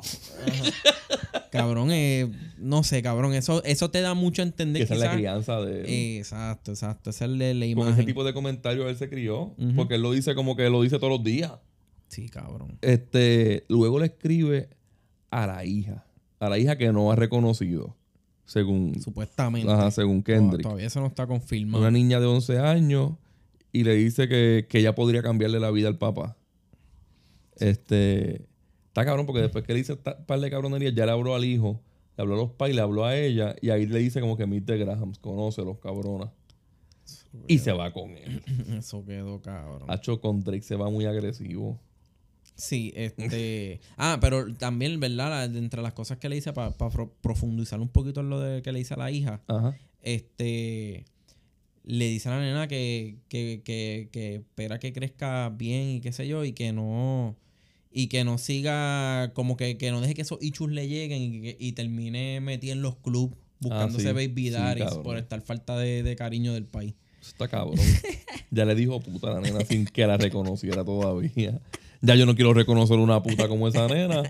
S3: Cabrón, eh, no sé, cabrón. Eso, eso te da mucho a entender
S2: Que esa es la
S3: quizás-
S2: crianza de él.
S3: Eh, exacto, exacto. Esa es la, la
S2: Con
S3: imagen.
S2: ese tipo de comentarios él se crió.
S3: Ujú.
S2: Porque él lo dice como que lo dice todos los días.
S3: Sí, cabrón.
S2: Este, luego le escribe a la hija. A la hija que no ha reconocido. Según,
S3: Supuestamente.
S2: ajá, según
S3: Todavía-
S2: Kendrick.
S3: Todavía eso no está confirmado.
S2: Una niña de once años. Y le dice que, que ella podría cambiarle la vida al papá. Este... Está cabrón porque después que le dice un par de cabronerías, ya le habló al hijo, le habló a los pais, le habló a ella, y ahí le dice como que Meet the Grahams, conoce los cabronas. Y se va con él.
S3: Eso quedó cabrón.
S2: Hacho con Drake se va muy agresivo.
S3: Sí, este... ah, pero también, ¿verdad? La- de entre las cosas que le dice, para profundizar un poquito en lo de que le dice a la hija,
S2: Ajá.
S3: este... le dice a la nena que, que, que, que espera que crezca bien y qué sé yo, y que no... y que no siga, como que, que no deje que esos issues le lleguen y, que, y termine metido en los clubs buscándose
S2: Ah, sí.
S3: baby
S2: Sí,
S3: daddies
S2: cabrón.
S3: por estar falta de, de cariño del país.
S2: Eso está cabrón. Ya le dijo puta a la nena sin que la reconociera todavía. Ya yo no quiero reconocer una puta como esa nena.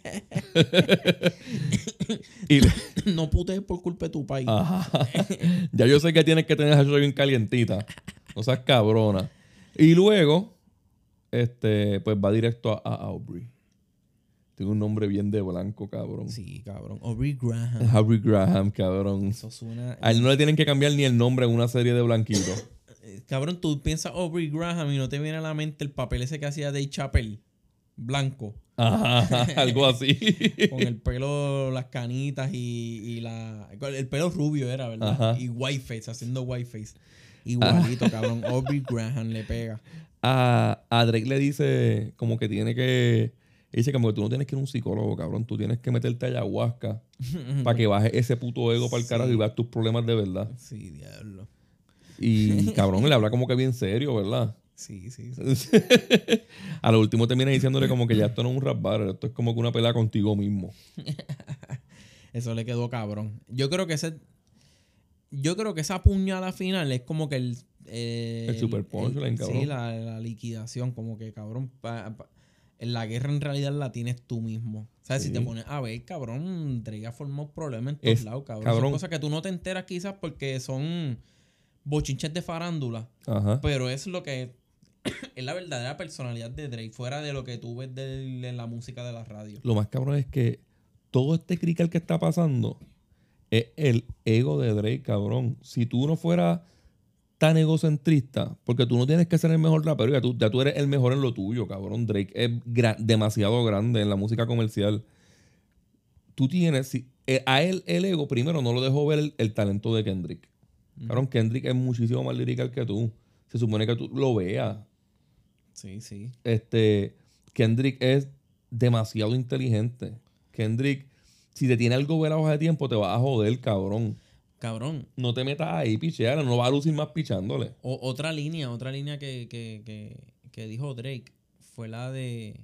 S2: y le-
S3: No putes por culpa de tu país.
S2: Ajá. Ya yo sé que tienes que tener eso bien calientita. No seas cabrona. Y luego, este, pues va directo a, a Aubrey. Tiene un nombre bien de blanco, cabrón.
S3: Sí, cabrón. Aubrey Graham.
S2: Aubrey Graham, cabrón.
S3: Eso suena...
S2: A él no le tienen que cambiar ni el nombre en una serie de blanquitos.
S3: Eh, Cabrón, tú piensas Aubrey Graham y no te viene a la mente el papel ese que hacía Dave Chappelle. Blanco.
S2: Ajá, algo así.
S3: Con el pelo, las canitas y, y la... El pelo rubio era, ¿verdad?
S2: Ajá.
S3: Y whiteface, haciendo whiteface. Igualito, cabrón. Aubrey Graham le pega.
S2: A, a Drake le dice como que tiene que... Dice como que tú no tienes que ir a un psicólogo, cabrón. Tú tienes que meterte ayahuasca para que baje ese puto ego para el
S3: Sí.
S2: carajo y veas tus problemas de verdad.
S3: Sí, diablo.
S2: Y cabrón, le habla como que bien serio, ¿verdad?
S3: Sí, sí, sí.
S2: A lo último termina diciéndole como que ya esto no es un rap battle, esto es como que una pelea contigo mismo.
S3: Eso le quedó cabrón. Yo creo que ese... Yo creo que esa puñalada final es como que el... eh,
S2: El super punchline, cabrón.
S3: Sí, la, la liquidación. Como que, cabrón... pa- pa- en la guerra en realidad la tienes tú mismo. ¿Sabes?
S2: Sí.
S3: Si te pones a ver, cabrón, Drake ha formado problemas en todos
S2: Es-
S3: lados, cabrón.
S2: cabrón.
S3: Son cosas que tú no te enteras quizás porque son bochinches de farándula.
S2: Ajá.
S3: Pero es lo que... es la verdadera personalidad de Drake. Fuera de lo que tú ves de, de la música de la radio.
S2: Lo más cabrón es que todo este crical que está pasando es el ego de Drake, cabrón. Si tú no fueras tan egocentrista, porque tú no tienes que ser el mejor rapero, ya tú, ya tú eres el mejor en lo tuyo, cabrón. Drake es gra- demasiado grande en la música comercial. Tú tienes... Si, eh, a él el ego primero no lo dejó ver el, el talento de Kendrick. Cabrón, Kendrick es muchísimo más lirical que tú. Se supone que tú lo veas.
S3: Sí, sí.
S2: Este, Kendrick es demasiado inteligente. Kendrick, si te tiene algo ver a hoja de tiempo, te va a joder, cabrón.
S3: Cabrón.
S2: No te metas ahí, picheala. No va a lucir más pichándole.
S3: O- otra línea, otra línea que, que, que, que dijo Drake fue la de...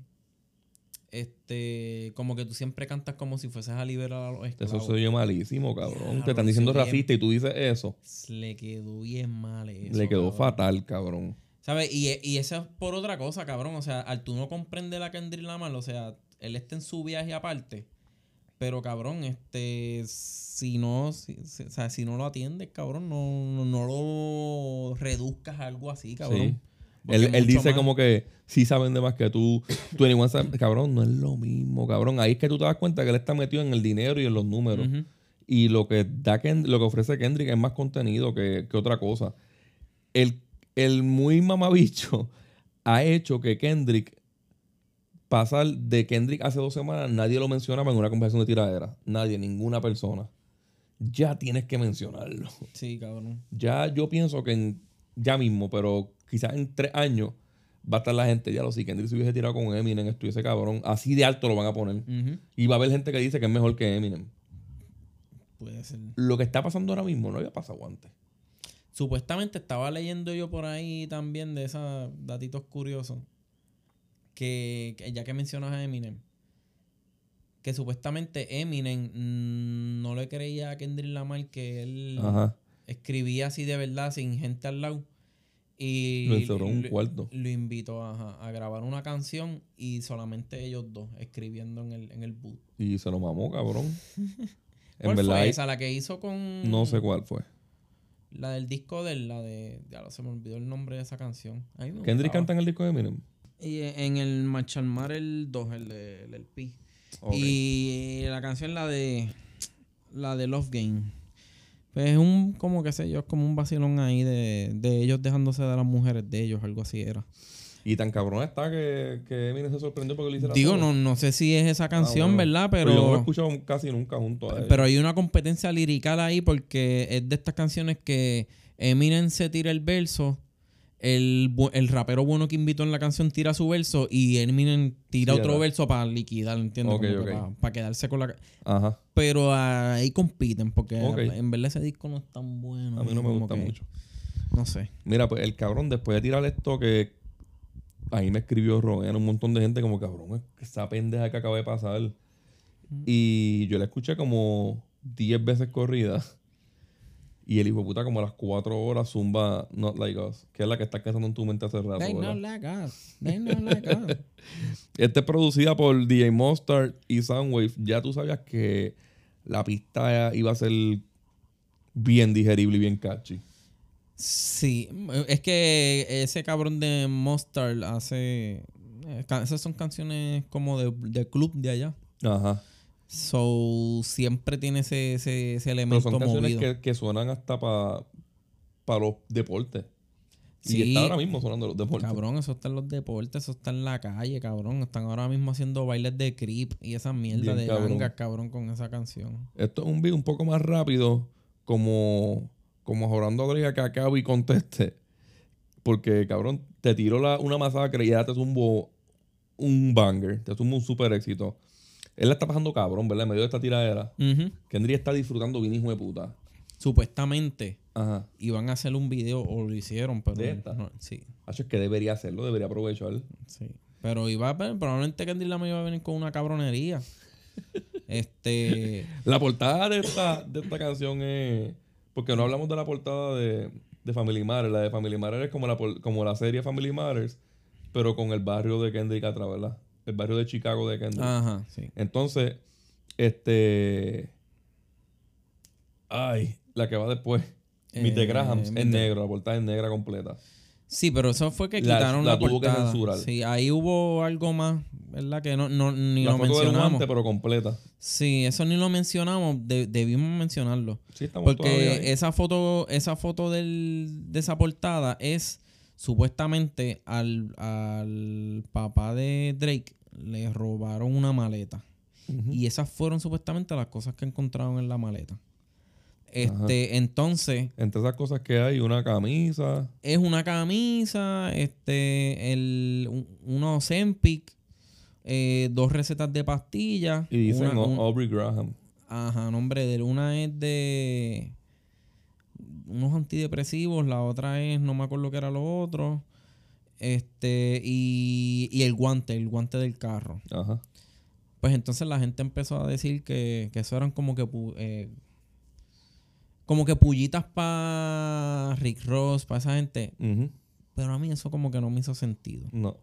S3: Este, como que tú siempre cantas como si fueses a liberar a los esclavos.
S2: Eso se oye malísimo, cabrón.
S3: Ya,
S2: Te están diciendo
S3: bien,
S2: racista y tú dices eso.
S3: Le quedó bien mal eso.
S2: Le quedó
S3: cabrón.
S2: fatal, cabrón.
S3: ¿Sabes? Y, y eso es por otra cosa, cabrón. O sea, al tú no comprender a Kendrick Lamar, o sea, él está en su viaje aparte. Pero, cabrón, este, si no, si, si, o sea, si no lo atiendes, cabrón, no, no, no lo reduzcas a algo así, cabrón.
S2: Sí. Él, él dice
S3: más...
S2: como que sí saben de más que tú. Tú igual sabes, cabrón, no es lo mismo, cabrón. Ahí es que tú te das cuenta que él está metido en el dinero y en los números. Uh-huh. Y lo que da Kend- lo que ofrece Kendrick es más contenido que, que otra cosa. El, el muy mamabicho ha hecho que Kendrick pasar de Kendrick hace dos semanas, nadie lo mencionaba en una conversación de tiradera. Nadie, ninguna persona. Ya tienes que mencionarlo.
S3: Sí, cabrón.
S2: Ya yo pienso que en, ya mismo, pero quizás en tres años va a estar la gente, ya lo sé, Kendrick se hubiese tirado con Eminem, estuviese cabrón. Así de alto lo van a poner. Uh-huh. Y va a haber gente que dice que es mejor que Eminem.
S3: Puede ser.
S2: Lo que está pasando ahora mismo no había pasado antes.
S3: Supuestamente estaba leyendo yo por ahí también de esos datitos curiosos. Que, que ya que mencionas a Eminem, que supuestamente Eminem mmm, no le creía a Kendrick Lamar que él Ajá. escribía así de verdad, sin gente al lado. Y
S2: lo encerró en un cuarto.
S3: Lo invitó ajá, a grabar una canción y solamente ellos dos escribiendo en el, en el booth.
S2: Y se lo mamó, cabrón.
S3: ¿Cuál en verdad, fue esa? ¿La que hizo con...?
S2: No sé cuál fue.
S3: La del disco de él, la de... Ya se me olvidó el nombre de esa canción.
S2: ¿Kendrick canta en el disco de Eminem?
S3: Y en el Machalmar el dos, el de el, el Pi. Okay. Y la canción la de la de Love Game. Pues es un, como que sé yo, es como un vacilón ahí de, de ellos dejándose de las mujeres de ellos, algo así era.
S2: Y tan cabrón está que, que Eminem se sorprendió porque le hiciera
S3: Digo, no, no sé si es esa canción, ah, bueno. ¿verdad? Pero,
S2: pero yo no lo he escuchado casi nunca junto a él.
S3: Pero hay una competencia lirical ahí porque es de estas canciones que Eminem se tira el verso. El, el rapero bueno que invitó en la canción tira su verso y Eminem tira sí, otro era. verso para liquidar, ¿entiendes?
S2: Okay,
S3: okay. Para pa quedarse con la...
S2: Ajá.
S3: Pero ahí compiten porque okay. en verdad ese disco no es tan bueno.
S2: A mí no me gusta
S3: que,
S2: mucho.
S3: No sé.
S2: Mira, pues el cabrón después de tirar esto que... Ahí me escribió Ron, un montón de gente como, cabrón, esa pendeja que acaba de pasar. Mm. Y yo la escuché como diez veces corrida. Y el hijo de puta como a las cuatro horas zumba Not Like Us, que es la que está cantando en tu mente hace rato.
S3: They not like us. They not like us.
S2: Esta es producida por D J Mustard y Soundwave. Ya tú sabías que la pista iba a ser bien digerible y bien catchy.
S3: Sí, es que ese cabrón de Mustard hace... Esas son canciones como de, de club de allá.
S2: Ajá.
S3: So, siempre tiene ese, ese, ese elemento
S2: Pero son canciones
S3: movido.
S2: Que, que suenan hasta para pa los deportes.
S3: Sí,
S2: y está ahora mismo sonando los deportes.
S3: Cabrón, eso está en los deportes, eso está en la calle, cabrón. Están ahora mismo haciendo bailes de creep y esa mierda Bien, de gangas, cabrón, con esa canción.
S2: Esto es un beat un poco más rápido, como, como Jorando Adriga que acabe y conteste. Porque, cabrón, te tiró la, una masacre y ya te zumbó un banger, te zumbó un super éxito. Él la está pasando cabrón, ¿verdad? En medio de esta tiradera. Uh-huh. Kendrick está disfrutando bien, hijo de puta.
S3: Supuestamente.
S2: Ajá.
S3: Iban a hacer un video, o lo hicieron, pero...
S2: ¿De esta?
S3: No, sí.
S2: Hacho, es que debería hacerlo, debería aprovechar.
S3: Sí. Pero iba a... Probablemente Kendrick Lamar iba a venir con una cabronería. este...
S2: La portada de esta, de esta canción es... Porque no hablamos de la portada de, de Family Matters. La de Family Matters es como la, como la serie Family Matters, pero con el barrio de Kendrick atrás, ¿verdad? El barrio de Chicago de Kendrick.
S3: Ajá, sí.
S2: Entonces, este... Ay, la que va después. Eh, Meet the Grahams es negro, la portada es negra completa.
S3: Sí, pero eso fue que quitaron la,
S2: la, la tuvo
S3: portada.
S2: que censurar.
S3: Sí, ahí hubo algo más, ¿verdad? Que no, no ni
S2: la
S3: lo
S2: foto
S3: mencionamos.
S2: Del guante, pero completa.
S3: Sí, eso ni lo mencionamos, de, debimos mencionarlo.
S2: Sí, estamos
S3: Porque esa foto, esa foto del, de esa portada es supuestamente al, al papá de Drake le robaron una maleta. Uh-huh. Y esas fueron supuestamente las cosas que encontraron en la maleta. Este, Ajá. entonces...
S2: Entre esas cosas que hay, una camisa.
S3: Es una camisa, este, el, un, unos Zempic, eh, dos recetas de pastillas.
S2: Y dicen
S3: una, un,
S2: Aubrey Graham.
S3: Ajá, nombre de él. Una es de unos antidepresivos, la otra es, no me acuerdo qué era lo otro. Este, y, y el guante, el guante del carro.
S2: Ajá.
S3: Pues entonces la gente empezó a decir que, que eso eran como que eh, como que pullitas para Rick Ross, para esa gente.
S2: Uh-huh.
S3: Pero a mí eso como que no me hizo sentido.
S2: No.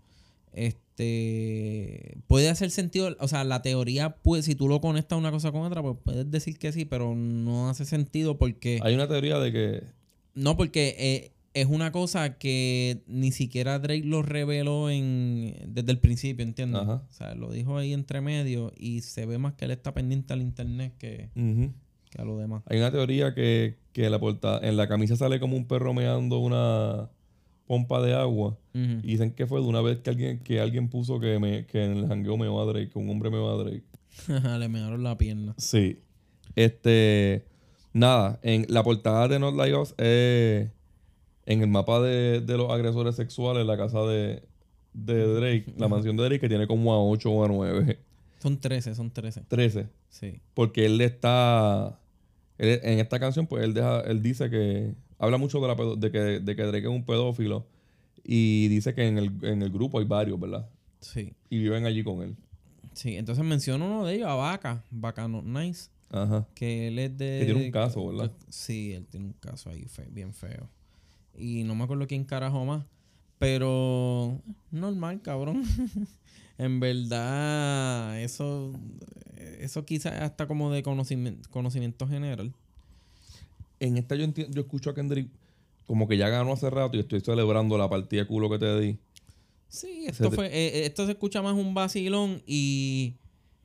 S3: Este puede hacer sentido, o sea, la teoría, pues, si tú lo conectas una cosa con otra, pues puedes decir que sí, pero no hace sentido porque...
S2: Hay una teoría de que...
S3: No, porque eh, es una cosa que ni siquiera Drake lo reveló en desde el principio, ¿entiendes?
S2: Ajá.
S3: O sea, lo dijo ahí entre medio y se ve más que él está pendiente al internet que,
S2: Uh-huh.
S3: que a lo demás.
S2: Hay una teoría que, que la portada, en la camisa sale como un perro meando una pompa de agua.
S3: Uh-huh.
S2: Y dicen que fue de una vez que alguien, que alguien puso que, me, que en el jangueo me va a Drake, que un hombre me va a Drake.
S3: Le mearon la pierna.
S2: Sí. Este... Nada, en la portada de Not Like Us es en el mapa de, de los agresores sexuales, la casa de, de Drake, la mansión de Drake, que tiene como a ocho o a nueve.
S3: Son trece, son trece.
S2: trece.
S3: Sí.
S2: Porque él está... Él, en esta canción, pues él deja, él dice que... Habla mucho de, la, pedo- de, que, de que Drake es un pedófilo. Y dice que en el, en el grupo hay varios, ¿verdad?
S3: Sí.
S2: Y viven allí con él.
S3: Sí, entonces menciona uno de ellos, a Vaca. Vaca Not Nice.
S2: Ajá.
S3: Que él es de...
S2: Que tiene un caso, ¿verdad?
S3: Sí, él tiene un caso ahí fe- bien feo. Y no me acuerdo quién carajo más. Pero... Normal, cabrón. En verdad, eso... Eso quizás hasta como de conocimiento, conocimiento general.
S2: En esta yo entiendo, yo escucho a Kendrick como que ya ganó hace rato y estoy celebrando la partida de culo que te di.
S3: Sí, esto
S2: te...
S3: fue... Eh, esto se escucha más un vacilón y...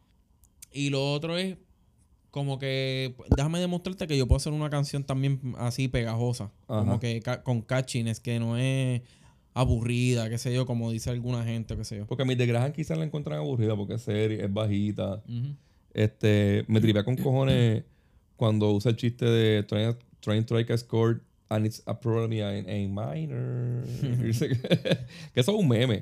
S3: Y lo otro es... Como que, déjame demostrarte que yo puedo hacer una canción también así pegajosa.
S2: Ajá.
S3: Como que ca- con catchiness, que no es aburrida, qué sé yo, como dice alguna gente, qué sé yo.
S2: Porque a mis de Graham quizás la encuentran aburrida porque es seria, es bajita.
S3: Uh-huh.
S2: Este, me tripea con cojones cuando usa el chiste de trying, trying to strike a score and it's a problem in a minor. Que eso es un meme.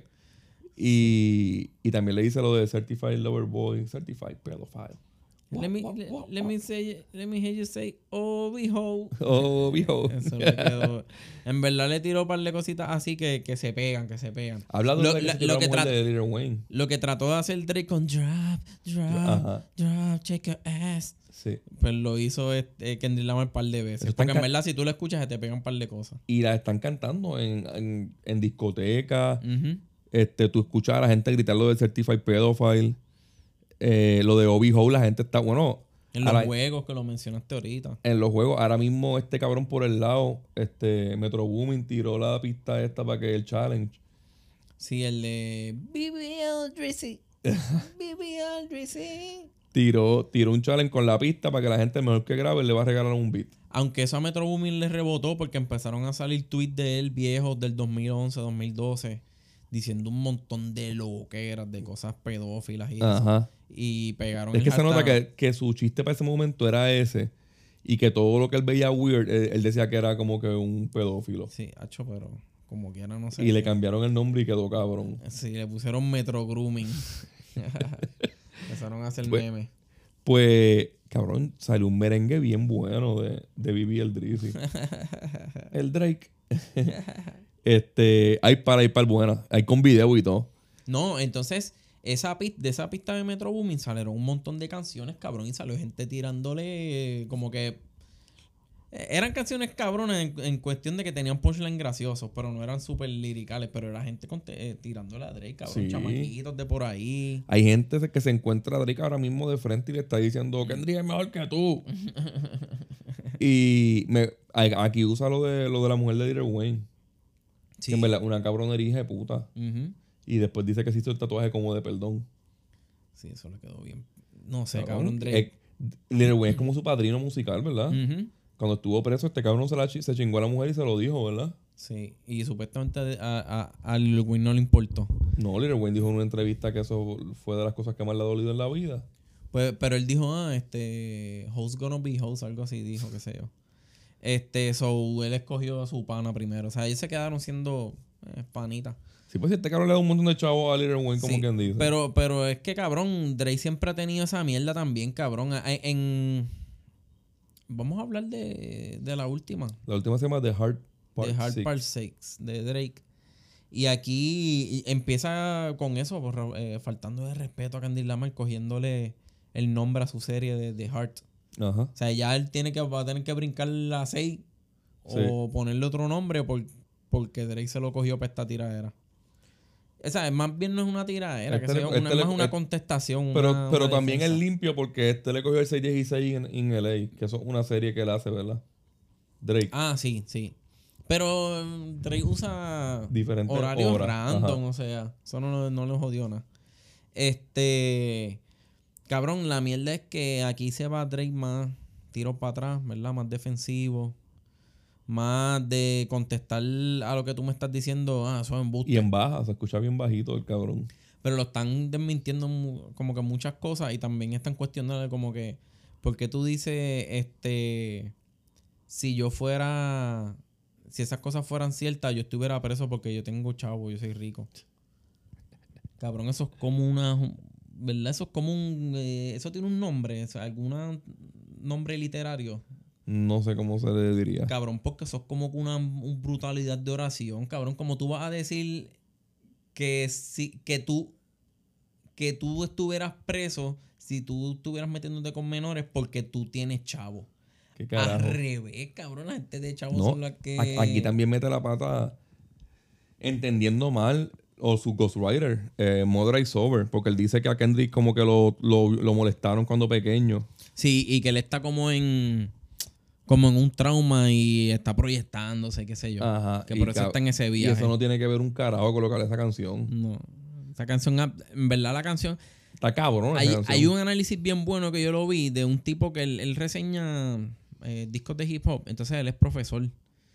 S2: Y, y también le dice lo de Certified Lover Boy, Certified Pedophile.
S3: Let me, let, let me say, let me hear you say, oh, behold.
S2: Oh, viejo.
S3: Eso le quedó. En verdad le tiró un par de cositas así que, que se pegan, que se pegan.
S2: Hablando
S3: Lo-
S2: de
S3: la-
S2: que,
S3: lo
S2: lo
S3: que
S2: que
S3: tra-
S2: de Lil Wayne.
S3: Lo que trató de hacer Drake con drop, drop,
S2: Ajá.
S3: drop, check your ass.
S2: Sí.
S3: Pues lo hizo este, Kendrick Lamar un par de veces.
S2: Eso está
S3: Porque en
S2: en ca-
S3: verdad, si tú lo escuchas, se te pegan un par de cosas.
S2: Y la están cantando en, en, en discotecas.
S3: Ujú.
S2: Este, tú escuchas a la gente gritar lo de Certified Pedophile. Eh, lo de Obi Ho, la gente está, bueno...
S3: En los
S2: ahora-
S3: juegos que lo mencionaste ahorita.
S2: En los juegos, ahora mismo este cabrón por el lado, este Metro Boomin tiró la pista esta para que el challenge.
S3: Sí, el de B B L Drizzy. B B L Drizzy.
S2: Tiró, tiró un challenge con la pista para que la gente, mejor que grabe, le va a regalar un beat.
S3: Aunque eso a Metro Boomin le rebotó porque empezaron a salir tweets de él viejos del dos mil once, dos mil doce diciendo un montón de loqueras, de cosas pedófilas y eso.
S2: Ajá.
S3: Y pegaron
S2: Es
S3: el
S2: que se nota
S3: hashtag.
S2: que, que su chiste para ese momento era ese. Y que todo lo que él veía weird, él, él decía que era como que un pedófilo.
S3: Sí, hacho, pero como quiera no sé.
S2: Y le cambiaron el nombre y quedó cabrón.
S3: Sí, le pusieron Metro Grooming. Empezaron a hacer
S2: Pues-
S3: memes.
S2: Pues, cabrón, salió un merengue bien bueno de, de B B el Drizzy. El Drake. Este, hay para, hay para buena. Hay con video y todo.
S3: No, entonces, esa pista, de esa pista de Metro Boomin salieron un montón de canciones, cabrón, y salió gente tirándole eh, como que... eh, Eran canciones cabronas en, en cuestión de que tenían punchline graciosos, pero no eran súper liricales, pero era gente con te- eh, tirándole a Drake, cabrón,
S2: Sí.
S3: chamaquitos de por ahí.
S2: Hay gente que se encuentra a Drake ahora mismo de frente y le está diciendo que Kendrick es mejor que tú. Y me, a- aquí usa lo de, lo de la mujer de Lil Wayne.
S3: Sí.
S2: Que en verdad, una cabronería de puta.
S3: Ujú.
S2: Y después dice que se hizo el tatuaje como de perdón.
S3: Sí, eso le quedó bien. No sé,
S2: Cabrón,
S3: cabrón, Drake.
S2: eh, Lil Wayne es como su padrino musical, ¿verdad?
S3: Ujú.
S2: Cuando estuvo preso, este cabrón se, la, chi- se chingó a la mujer y se lo dijo, ¿verdad?
S3: Sí, y supuestamente a, a, a Lil Wayne no le importó.
S2: No, Lil Wayne dijo en una entrevista que eso fue de las cosas que más le ha dolido en la vida.
S3: Pues, pero él dijo, ah, este, host gonna be host, algo así dijo, qué sé yo. Este, so, él escogió a su pana primero. O sea, ellos se quedaron siendo eh, panitas.
S2: Sí, pues si este cabrón le da un montón de chavos a Lil Wayne, como
S3: Sí,
S2: quien dice.
S3: Pero, pero es que, cabrón, Drake siempre ha tenido esa mierda también, cabrón. A- En... Vamos a hablar de, de la última.
S2: La última se llama The Hard Part
S3: de Hard
S2: Six.
S3: Part seis de Drake. Y aquí empieza con eso, por, eh, faltando de respeto a Kendrick Lamar, cogiéndole el nombre a su serie de, de Heart.
S2: Ajá.
S3: O sea, ya él tiene que, va a tener que brincar la seis
S2: Sí.
S3: o ponerle otro nombre por, porque Drake se lo cogió para esta tiradera. O sea, más bien no es una tiradera,
S2: Este
S3: que
S2: le-
S3: sea
S2: este
S3: una,
S2: le-
S3: más una
S2: este-
S3: contestación.
S2: Pero,
S3: una-
S2: pero
S3: una
S2: también
S3: defensa.
S2: es limpio porque este le cogió el seis dieciséis en, en L A, que eso es una serie que él hace, ¿verdad? Drake.
S3: Ah, sí, sí. Pero um, Drake usa
S2: Diferentes
S3: horarios
S2: horas,
S3: random,
S2: ajá.
S3: o sea, eso no, no le jodió nada. Este, cabrón, la mierda es que aquí se va Drake más tiro para atrás, ¿verdad? Más defensivo, más de contestar a lo que tú me estás diciendo, ah, eso es embuste.
S2: Y en baja, se escucha bien bajito el cabrón.
S3: Pero lo están desmintiendo mu- como que muchas cosas y también están cuestionando como que, ¿por qué tú dices, este, si yo fuera, si esas cosas fueran ciertas, yo estuviera preso porque yo tengo chavo, yo soy rico? Cabrón, eso es como una, ¿verdad? Eso es como un, eh, eso tiene un nombre, o sea, algún nombre literario.
S2: No sé cómo se le diría.
S3: Cabrón, porque eso es como una, una brutalidad de oración, cabrón. Como tú vas a decir que si, que tú, que tú estuvieras preso si tú estuvieras metiéndote con menores porque tú tienes chavo.
S2: ¿Qué
S3: Al
S2: carajo?
S3: revés, cabrón. La gente de chavo
S2: No,
S3: son las que...
S2: a- aquí también mete la pata entendiendo mal o su ghostwriter, eh, Moderate Sober, porque él dice que a Kendrick como que lo, lo, lo molestaron cuando pequeño.
S3: Sí, y que él está como en... Como en un trauma y está proyectándose, qué sé yo.
S2: Ajá.
S3: Que
S2: y
S3: por eso
S2: cab-
S3: está en ese
S2: Y
S3: viaje.
S2: eso no tiene que ver un carajo con lo que esa canción.
S3: No. Esa canción, en verdad la canción...
S2: Está cabrón esa
S3: Hay,
S2: canción.
S3: hay un análisis bien bueno que yo lo vi de un tipo que él, él reseña eh, discos de hip hop. Entonces él es profesor.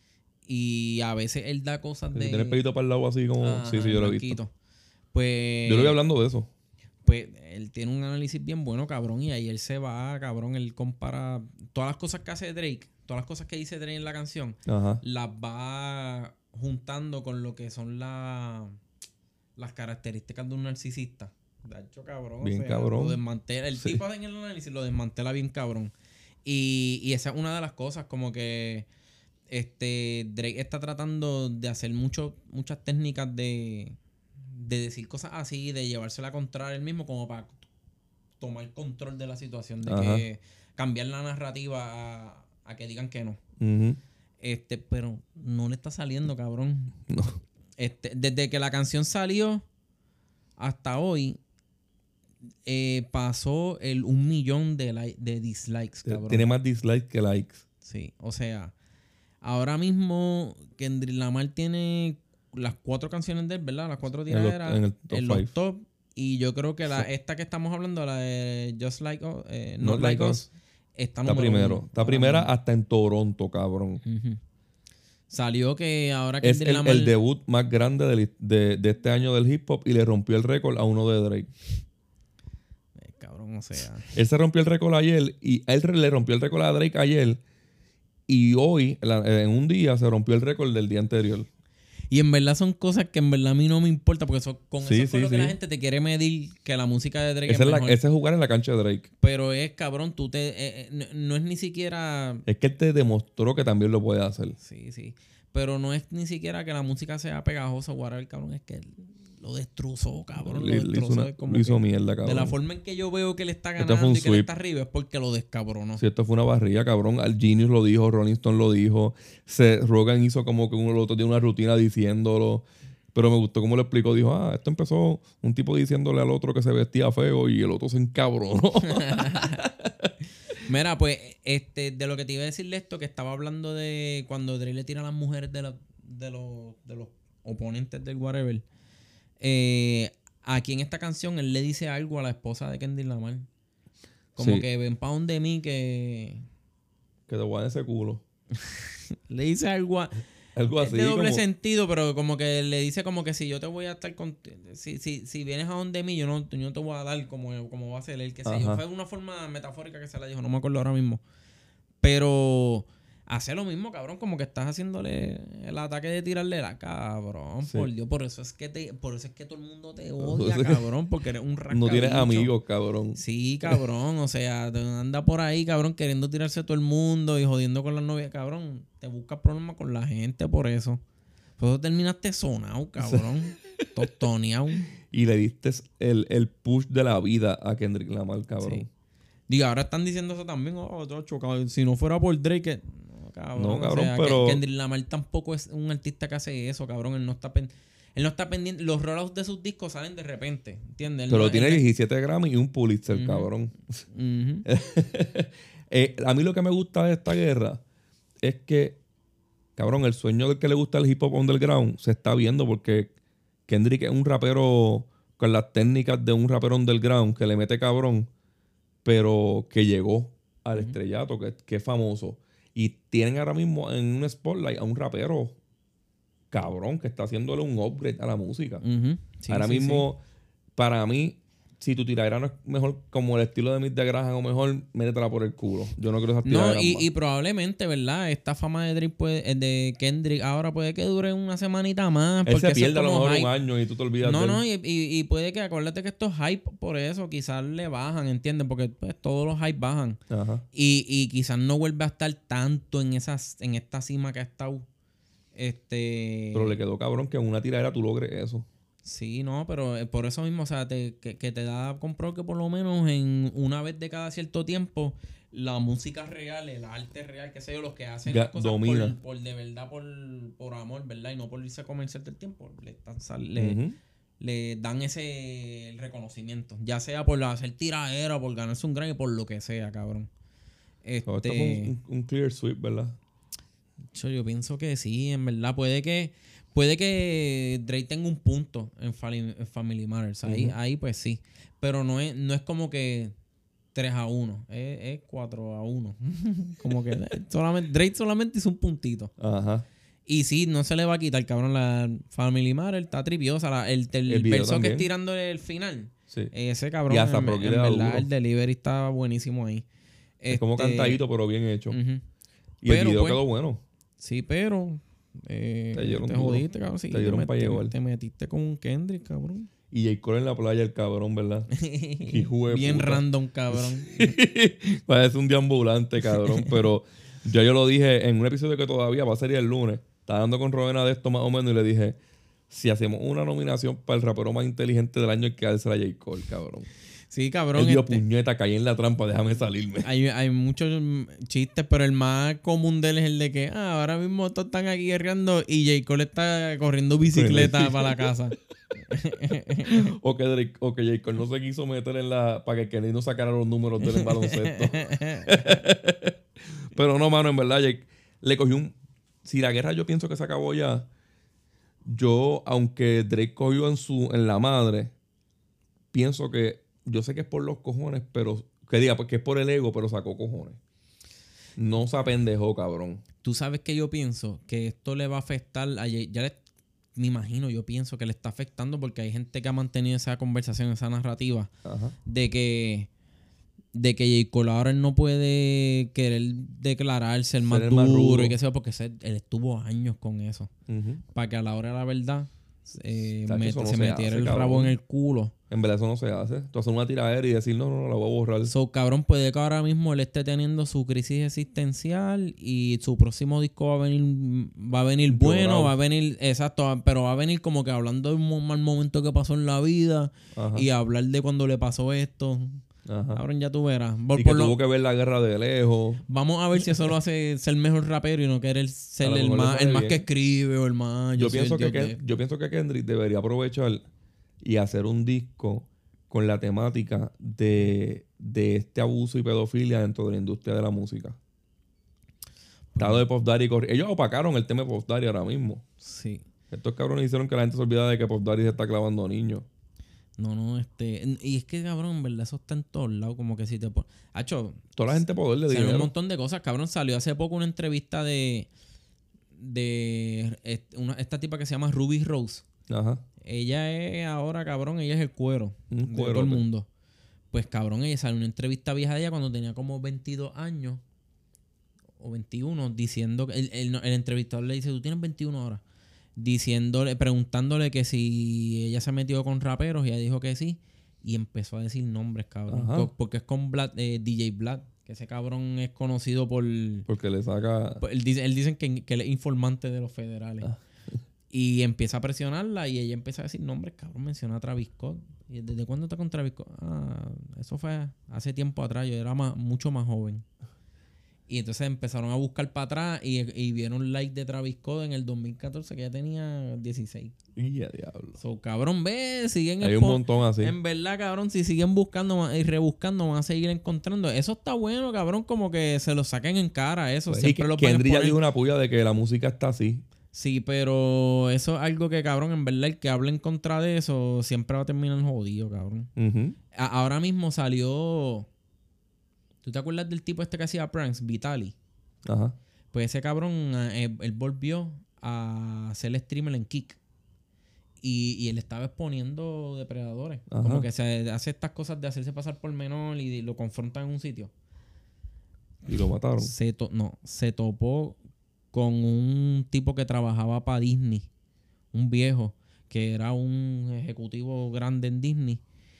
S3: Y a veces él da cosas de...
S2: Tiene el pelito para el lado así como...
S3: Ajá,
S2: sí, sí, yo lo he
S3: blanquito.
S2: visto.
S3: Pues...
S2: Yo lo vi hablando de eso.
S3: Pues él tiene un análisis bien bueno, cabrón. Y ahí él se va, cabrón. Él compara todas las cosas que hace Drake, todas las cosas que dice Drake en la canción,
S2: Ajá.
S3: las va juntando con lo que son la, las características de un narcisista. De hecho, cabrón.
S2: Bien
S3: o sea,
S2: cabrón.
S3: Lo desmantela. El
S2: Sí.
S3: tipo en el análisis lo desmantela bien cabrón. Y, y esa es una de las cosas, como que este Drake está tratando de hacer mucho, muchas técnicas de, de decir cosas así, de llevársela contra él mismo, como para tomar control de la situación, de
S2: Ajá.
S3: que cambiar la narrativa a, a que digan que no.
S2: Ujú.
S3: Este, pero no le está saliendo, cabrón.
S2: No.
S3: Este, desde que la canción salió hasta hoy, eh, pasó el un millón de, like- de dislikes, cabrón.
S2: Tiene más dislikes que likes.
S3: Sí, o sea, ahora mismo Kendrick Lamar tiene las cuatro canciones de él, ¿verdad? Las cuatro
S2: En los-
S3: tiraderas
S2: en el top
S3: en los
S2: five.
S3: top. Y yo creo que la,
S2: Sí.
S3: esta que estamos hablando, la de Just Like Us, eh,
S2: Not
S3: Not,
S2: Like
S3: Like
S2: Us,
S3: Us, está,
S2: Está
S3: número
S2: primero.
S3: uno
S2: Está
S3: ahora
S2: primera
S3: mismo.
S2: hasta en Toronto, cabrón.
S3: Ujú. Salió que ahora
S2: Es
S3: Kendrick
S2: el,
S3: Lamar...
S2: el debut más grande del- de, de este año del hip hop y le rompió el récord a uno de Drake.
S3: Eh, cabrón, o sea...
S2: Él se rompió el récord ayer y él le rompió el récord a Drake ayer y hoy, la- en un día, se rompió el récord del día anterior.
S3: Y en verdad son cosas que en verdad a mí no me importa, porque eso, con
S2: Sí,
S3: eso es con
S2: sí,
S3: lo que
S2: sí.
S3: la gente te quiere medir que la música de Drake
S2: Ese
S3: es
S2: es, la-
S3: mejor.
S2: ese es jugar en la cancha de Drake.
S3: Pero es, cabrón, tú te... eh, eh, no, no es ni siquiera...
S2: Es que él te demostró que también lo puede hacer.
S3: Sí, sí. Pero no es ni siquiera que la música sea pegajosa o whatever, cabrón. Es que él lo destrozó, cabrón.
S2: Le-
S3: Lo
S2: le hizo
S3: destrozó.
S2: una-
S3: Es como
S2: lo hizo
S3: que
S2: mierda, cabrón.
S3: de la forma en que yo veo que él está
S2: Este fue
S3: ganando
S2: un
S3: y que él
S2: sweep.
S3: está arriba es porque lo descabronó.
S2: Si esto fue una barriga, cabrón. Al Genius lo dijo, Rolling Stone lo dijo. Se, Rogan hizo como que uno el otro día una rutina diciéndolo. Pero me gustó cómo lo explicó. Dijo, ah, esto empezó un tipo diciéndole al otro que se vestía feo y el otro se encabronó.
S3: Mira, pues, este, de lo que te iba a decirle esto, que estaba hablando de cuando Drake le tira a las mujeres de, la- de, los, de los oponentes del whatever. Eh, aquí en esta canción él le dice algo a la esposa de Kendrick Lamar. Como
S2: Sí.
S3: que ven pa' donde mí que...
S2: Que te guarden ese culo.
S3: Le dice algo a...
S2: Algo
S3: Es
S2: así.
S3: de doble
S2: como-
S3: sentido, pero como que le dice como que si yo te voy a estar con... Si, si, si vienes a donde mí, yo no, yo no te voy a dar como, como va a ser él, que sé yo.
S2: Ajá.
S3: Fue una forma metafórica que se la dijo, no me acuerdo ahora mismo. Pero hace lo mismo, cabrón, como que estás haciéndole el ataque de tirarle la cabrón,
S2: Sí.
S3: por Dios. Por eso es que te, por eso es que todo el mundo te odia,
S2: Por eso es que
S3: cabrón, porque eres un rascabicho.
S2: No tienes amigos, cabrón.
S3: Sí, cabrón, o sea, te anda por ahí, cabrón, queriendo tirarse a todo el mundo y jodiendo con las novias, cabrón. Te buscas problemas con la gente por eso. Pues terminaste sonado, cabrón. Tostoneado.
S2: Y le diste el, el push de la vida a Kendrick Lamar, cabrón.
S3: Sí. Digo, ahora están diciendo eso también. Oh, chocho, cabrón. Si no fuera por Drake... Que... No, cabrón.
S2: No, cabrón,
S3: o sea,
S2: pero...
S3: Kendrick Lamar tampoco es un artista que hace eso, cabrón. Él no está pendiente... Él no está pendiente. Los rollouts de sus discos salen de repente. ¿Entiendes? Él
S2: Pero
S3: no,
S2: tiene
S3: él...
S2: diecisiete Grammy y un Pulitzer, uh-huh. cabrón. Uh-huh. eh, a mí lo que me gusta de esta guerra es que, cabrón, el sueño del que le gusta el hip hop underground se está viendo porque Kendrick es un rapero con las técnicas de un rapero underground que le mete cabrón, pero que llegó al uh-huh. estrellato, que, que es famoso. Y tienen ahora mismo en un spotlight a un rapero cabrón, que está haciéndole un upgrade a la música. Uh-huh. Sí, Ahora sí, mismo, sí. para mí, si tu tiradera no es mejor como el estilo de Mick de Graham o mejor, métetela por el culo. Yo no quiero esas tiraderas
S3: No, y,
S2: más.
S3: y probablemente, ¿verdad? Esta fama de Drake puede, de Kendrick ahora puede que dure una semanita más.
S2: Él
S3: porque
S2: se pierde a lo mejor
S3: hype.
S2: un año y tú te olvidas
S3: No,
S2: de él.
S3: no, y, y, y puede que, acuérdate que estos hype por eso quizás le bajan, ¿entiendes? Porque pues, todos los hype bajan.
S2: Ajá.
S3: Y, y quizás no vuelve a estar tanto en, esas, en esta cima que ha estado. Este...
S2: Pero le quedó cabrón que en una tiradera tú logres eso.
S3: Sí, no, pero por eso mismo, o sea, te, que, que te da comprar que por lo menos en una vez de cada cierto tiempo la música real, el arte real, qué sé yo, los que hacen
S2: ya,
S3: las cosas
S2: por,
S3: por de verdad, por, por amor, ¿verdad? Y no por irse a comerciar del tiempo, le, están, le, uh-huh. le dan ese reconocimiento, ya sea por hacer tiradera, por ganarse un Grammy, por lo que sea, cabrón. Este,
S2: oh, esto fue un, un clear sweep, ¿verdad?
S3: Yo, yo pienso que sí, en verdad. Puede que puede que Drake tenga un punto en Family, en Family Matters. Ahí, uh-huh. ahí pues sí. Pero no es, no es como que tres a uno. Es, es cuatro a uno. Como que solamente, Drake solamente hizo un puntito.
S2: Ajá.
S3: Y sí, no se le va a quitar, cabrón. La Family Matters está tripiosa. La, el el, el verso también. Que es tirando el final.
S2: Sí.
S3: Ese cabrón,
S2: y hasta
S3: en, en verdad,
S2: duro.
S3: El delivery está buenísimo ahí.
S2: Es
S3: este,
S2: como cantadito, pero bien hecho.
S3: Uh-huh.
S2: Y
S3: pero,
S2: el video
S3: pues,
S2: quedó bueno.
S3: Sí, pero eh,
S2: te,
S3: te jodiste, cabrón. Sí,
S2: te dieron
S3: te,
S2: para
S3: te,
S2: llevar.
S3: Te metiste con un Kendrick, cabrón.
S2: Y J. Cole en la playa, el cabrón, ¿verdad?
S3: Bien puta. Random, cabrón.
S2: Parece un deambulante, cabrón. Pero yo, yo lo dije en un episodio que todavía va a ser el lunes. Estaba dando con Rowena de esto más o menos y le dije, si hacemos una nominación para el rapero más inteligente del año, hay que dársela a J. Cole, cabrón.
S3: Sí, cabrón.
S2: Él dio
S3: este,
S2: puñeta, caí en la trampa, déjame salirme.
S3: Hay, hay muchos chistes, pero el más común de él es el de que ah, ahora mismo todos están aquí guerreando y J. Cole está corriendo bicicleta para la casa.
S2: o, que Drake, o que J. Cole no se quiso meter en la... para que Kenny no sacara los números del baloncesto. Pero no, mano, en verdad, Jake, le cogió un... Si la guerra yo pienso que se acabó ya, yo, aunque Drake cogió en su en la madre, pienso que... Yo sé que es por los cojones, pero... Que diga, porque es por el ego, pero sacó cojones. No se apendejó, cabrón.
S3: Tú sabes que yo pienso que esto le va a afectar a Jay. Ya le, me imagino, yo pienso que le está afectando porque hay gente que ha mantenido esa conversación, esa narrativa. Ajá. de que de que J. Cole ahora él no puede querer declararse el, más, el duro, más duro y que sea porque él estuvo años con eso. Uh-huh. Para que a la hora de la verdad eh, met, no se, se metiera hace, el cabrón. Rabo en el culo.
S2: En verdad eso no se hace. Tú haces una tiradera y decir, no, no, no, la voy a borrar.
S3: So, cabrón, puede que ahora mismo él esté teniendo su crisis existencial y su próximo disco va a venir va a venir bueno, Llorado. va a venir, exacto, pero va a venir como que hablando de un mal momento que pasó en la vida. Ajá. Y hablar de cuando le pasó esto. Ajá. Cabrón, ya tú verás. Por,
S2: y que
S3: por
S2: tuvo
S3: lo,
S2: que ver la guerra de lejos.
S3: Vamos a ver si eso lo hace ser mejor rapero y no querer ser el más, el más que escribe o el más...
S2: Yo, yo, pienso que, que, yo pienso que Kendrick debería aprovechar y hacer un disco con la temática de, de este abuso y pedofilia dentro de la industria de la música. Estado de Puff Daddy. Ellos opacaron el tema de Puff Daddy ahora mismo.
S3: Sí.
S2: Estos cabrones hicieron que la gente se olvidara de que Puff Daddy se está clavando a niños.
S3: No, no, este... Y es que, cabrón, en verdad, eso está en todos lados. Como que si te pones... Hacho...
S2: Toda la gente poder le dinero.
S3: Un montón de cosas. Cabrón, salió hace poco una entrevista de... De... Una, esta tipa que se llama Ruby Rose. Ajá. Ella es ahora, cabrón, ella es el cuero. Un de cuero, todo el mundo. Pues, cabrón, ella salió una entrevista vieja de ella cuando tenía como veintidós años. O veintiuno. Diciendo... El, el, el entrevistador le dice, tú tienes veintiuno ahora. Diciéndole, preguntándole que si ella se metió con raperos y ella dijo que sí y empezó a decir nombres, cabrón. Ajá. Porque es con Vlad, eh, D J Vlad, que ese cabrón es conocido por...
S2: Porque le saca...
S3: Por, él, él dicen que, que él es informante de los federales. Ah. Y empieza a presionarla y ella empieza a decir nombres, cabrón, menciona a Travis Scott. ¿Y desde cuándo está con Travis Scott? Ah, eso fue hace tiempo atrás, yo era más, mucho más joven. Y entonces empezaron a buscar para atrás y, y vieron like de Travis Scott en el dos mil catorce, que ya tenía dieciséis.
S2: Y a diablo.
S3: So, cabrón, ve, siguen...
S2: Hay un montón así.
S3: En verdad, cabrón, si siguen buscando y rebuscando, van a seguir encontrando. Eso está bueno, cabrón, como que se lo saquen en cara, eso.
S2: Pues,
S3: Siempre
S2: y
S3: lo
S2: que,
S3: pueden
S2: Kendrick ya
S3: poner.
S2: dijo una puya de que la música está así.
S3: Sí, pero eso es algo que, cabrón, en verdad, el que hable en contra de eso siempre va a terminar jodido, cabrón.
S2: Uh-huh.
S3: A- ahora mismo salió... ¿Tú te acuerdas del tipo este que hacía pranks? Vitali.
S2: Ajá.
S3: Pues ese cabrón, eh, él, él volvió a hacer streamer en Kick. Y, y él estaba exponiendo depredadores.
S2: Ajá.
S3: Como que se hace estas cosas de hacerse pasar por menor y lo confrontan en un sitio.
S2: Y lo mataron.
S3: Se to- no, se topó con un tipo que trabajaba para Disney. Un viejo que era un ejecutivo grande en Disney.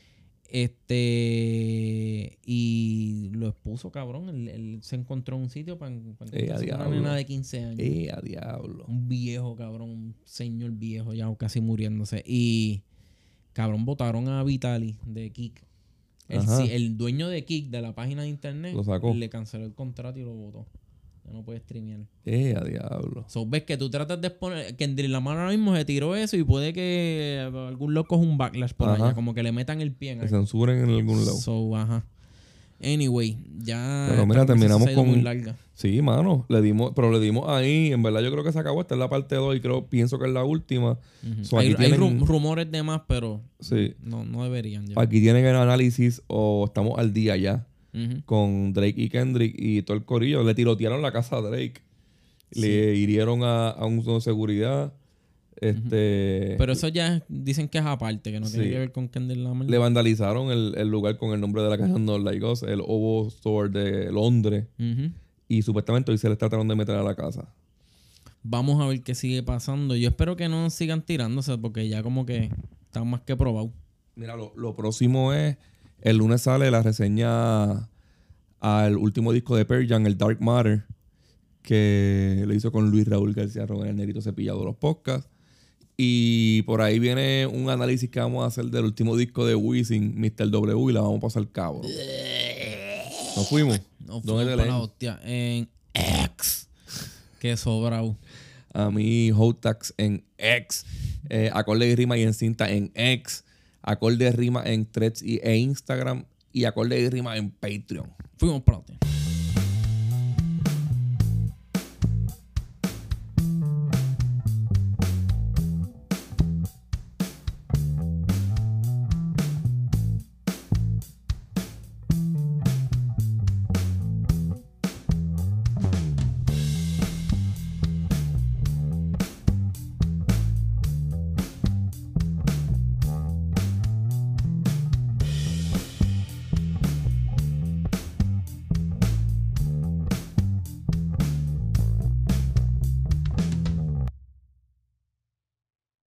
S3: Este... Y lo expuso, cabrón. Él, él se encontró en un sitio para, para
S2: Eh, a
S3: encontrarse una
S2: diablo.
S3: nena de quince años.
S2: Eh, a diablo.
S3: Un viejo, cabrón. Un señor viejo ya casi muriéndose. Y, cabrón, votaron a Vitali de Kick. El,
S2: Ajá.
S3: sí, el dueño de Kick, de la página de internet,
S2: Lo sacó.
S3: le canceló el contrato y lo votó. Ya no puede streamear.
S2: Eh, a diablo.
S3: So, ves que tú tratas de exponer... Kendrick Lamar ahora mismo se tiró eso y puede que algún loco es un backlash por
S2: Ajá.
S3: allá. Como que le metan el pie en
S2: Que
S3: algo.
S2: censuren en algún lado.
S3: So, ajá. Anyway, ya...
S2: Pero mira,
S3: esta conversación
S2: terminamos
S3: se ha ido
S2: con-
S3: muy larga.
S2: Sí, mano. Le dimos, pero le dimos ahí. En verdad, yo creo que se acabó. Esta es la parte dos y creo, pienso que es la última.
S3: Ujú.
S2: So,
S3: hay
S2: aquí
S3: hay
S2: tienen-
S3: ru- rumores de más, pero
S2: Sí.
S3: no, no deberían ya.
S2: Aquí tienen el análisis o estamos al día ya
S3: Ujú.
S2: con Drake y Kendrick y todo el corillo. Le tirotearon la casa a Drake. Le hirieron a, a un de seguridad. Este...
S3: Pero eso ya es- dicen que es aparte, que no tiene
S2: Sí.
S3: que ver con Kendrick Lamar.
S2: Le vandalizaron el, el lugar con el nombre de la canción No Like Us, el Ovo Store de Londres.
S3: Ujú.
S2: Y supuestamente hoy se le trataron de meter a la casa.
S3: Vamos a ver qué sigue pasando. Yo espero que no sigan tirándose porque ya como que están más que probados.
S2: Mira, lo, lo próximo es... El lunes sale la reseña al último disco de Pearl Jam, el Dark Matter, que lo hizo con Luis Raúl García Rogan, el negrito cepillado de los podcasts. Y por ahí viene un análisis que vamos a hacer del último disco de Wisin, mister W, y la vamos a pasar cabrón. Nos fuimos.
S3: No
S2: ¿Dónde te
S3: para la
S2: leen?
S3: hostia. En X. Qué sobrado.
S2: A mí, Hotax en X. Eh, acorde y rima y en cinta en X. Acorde y rima en Threads y, e Instagram. Y acorde y rima en Patreon.
S3: Fuimos para la hostia.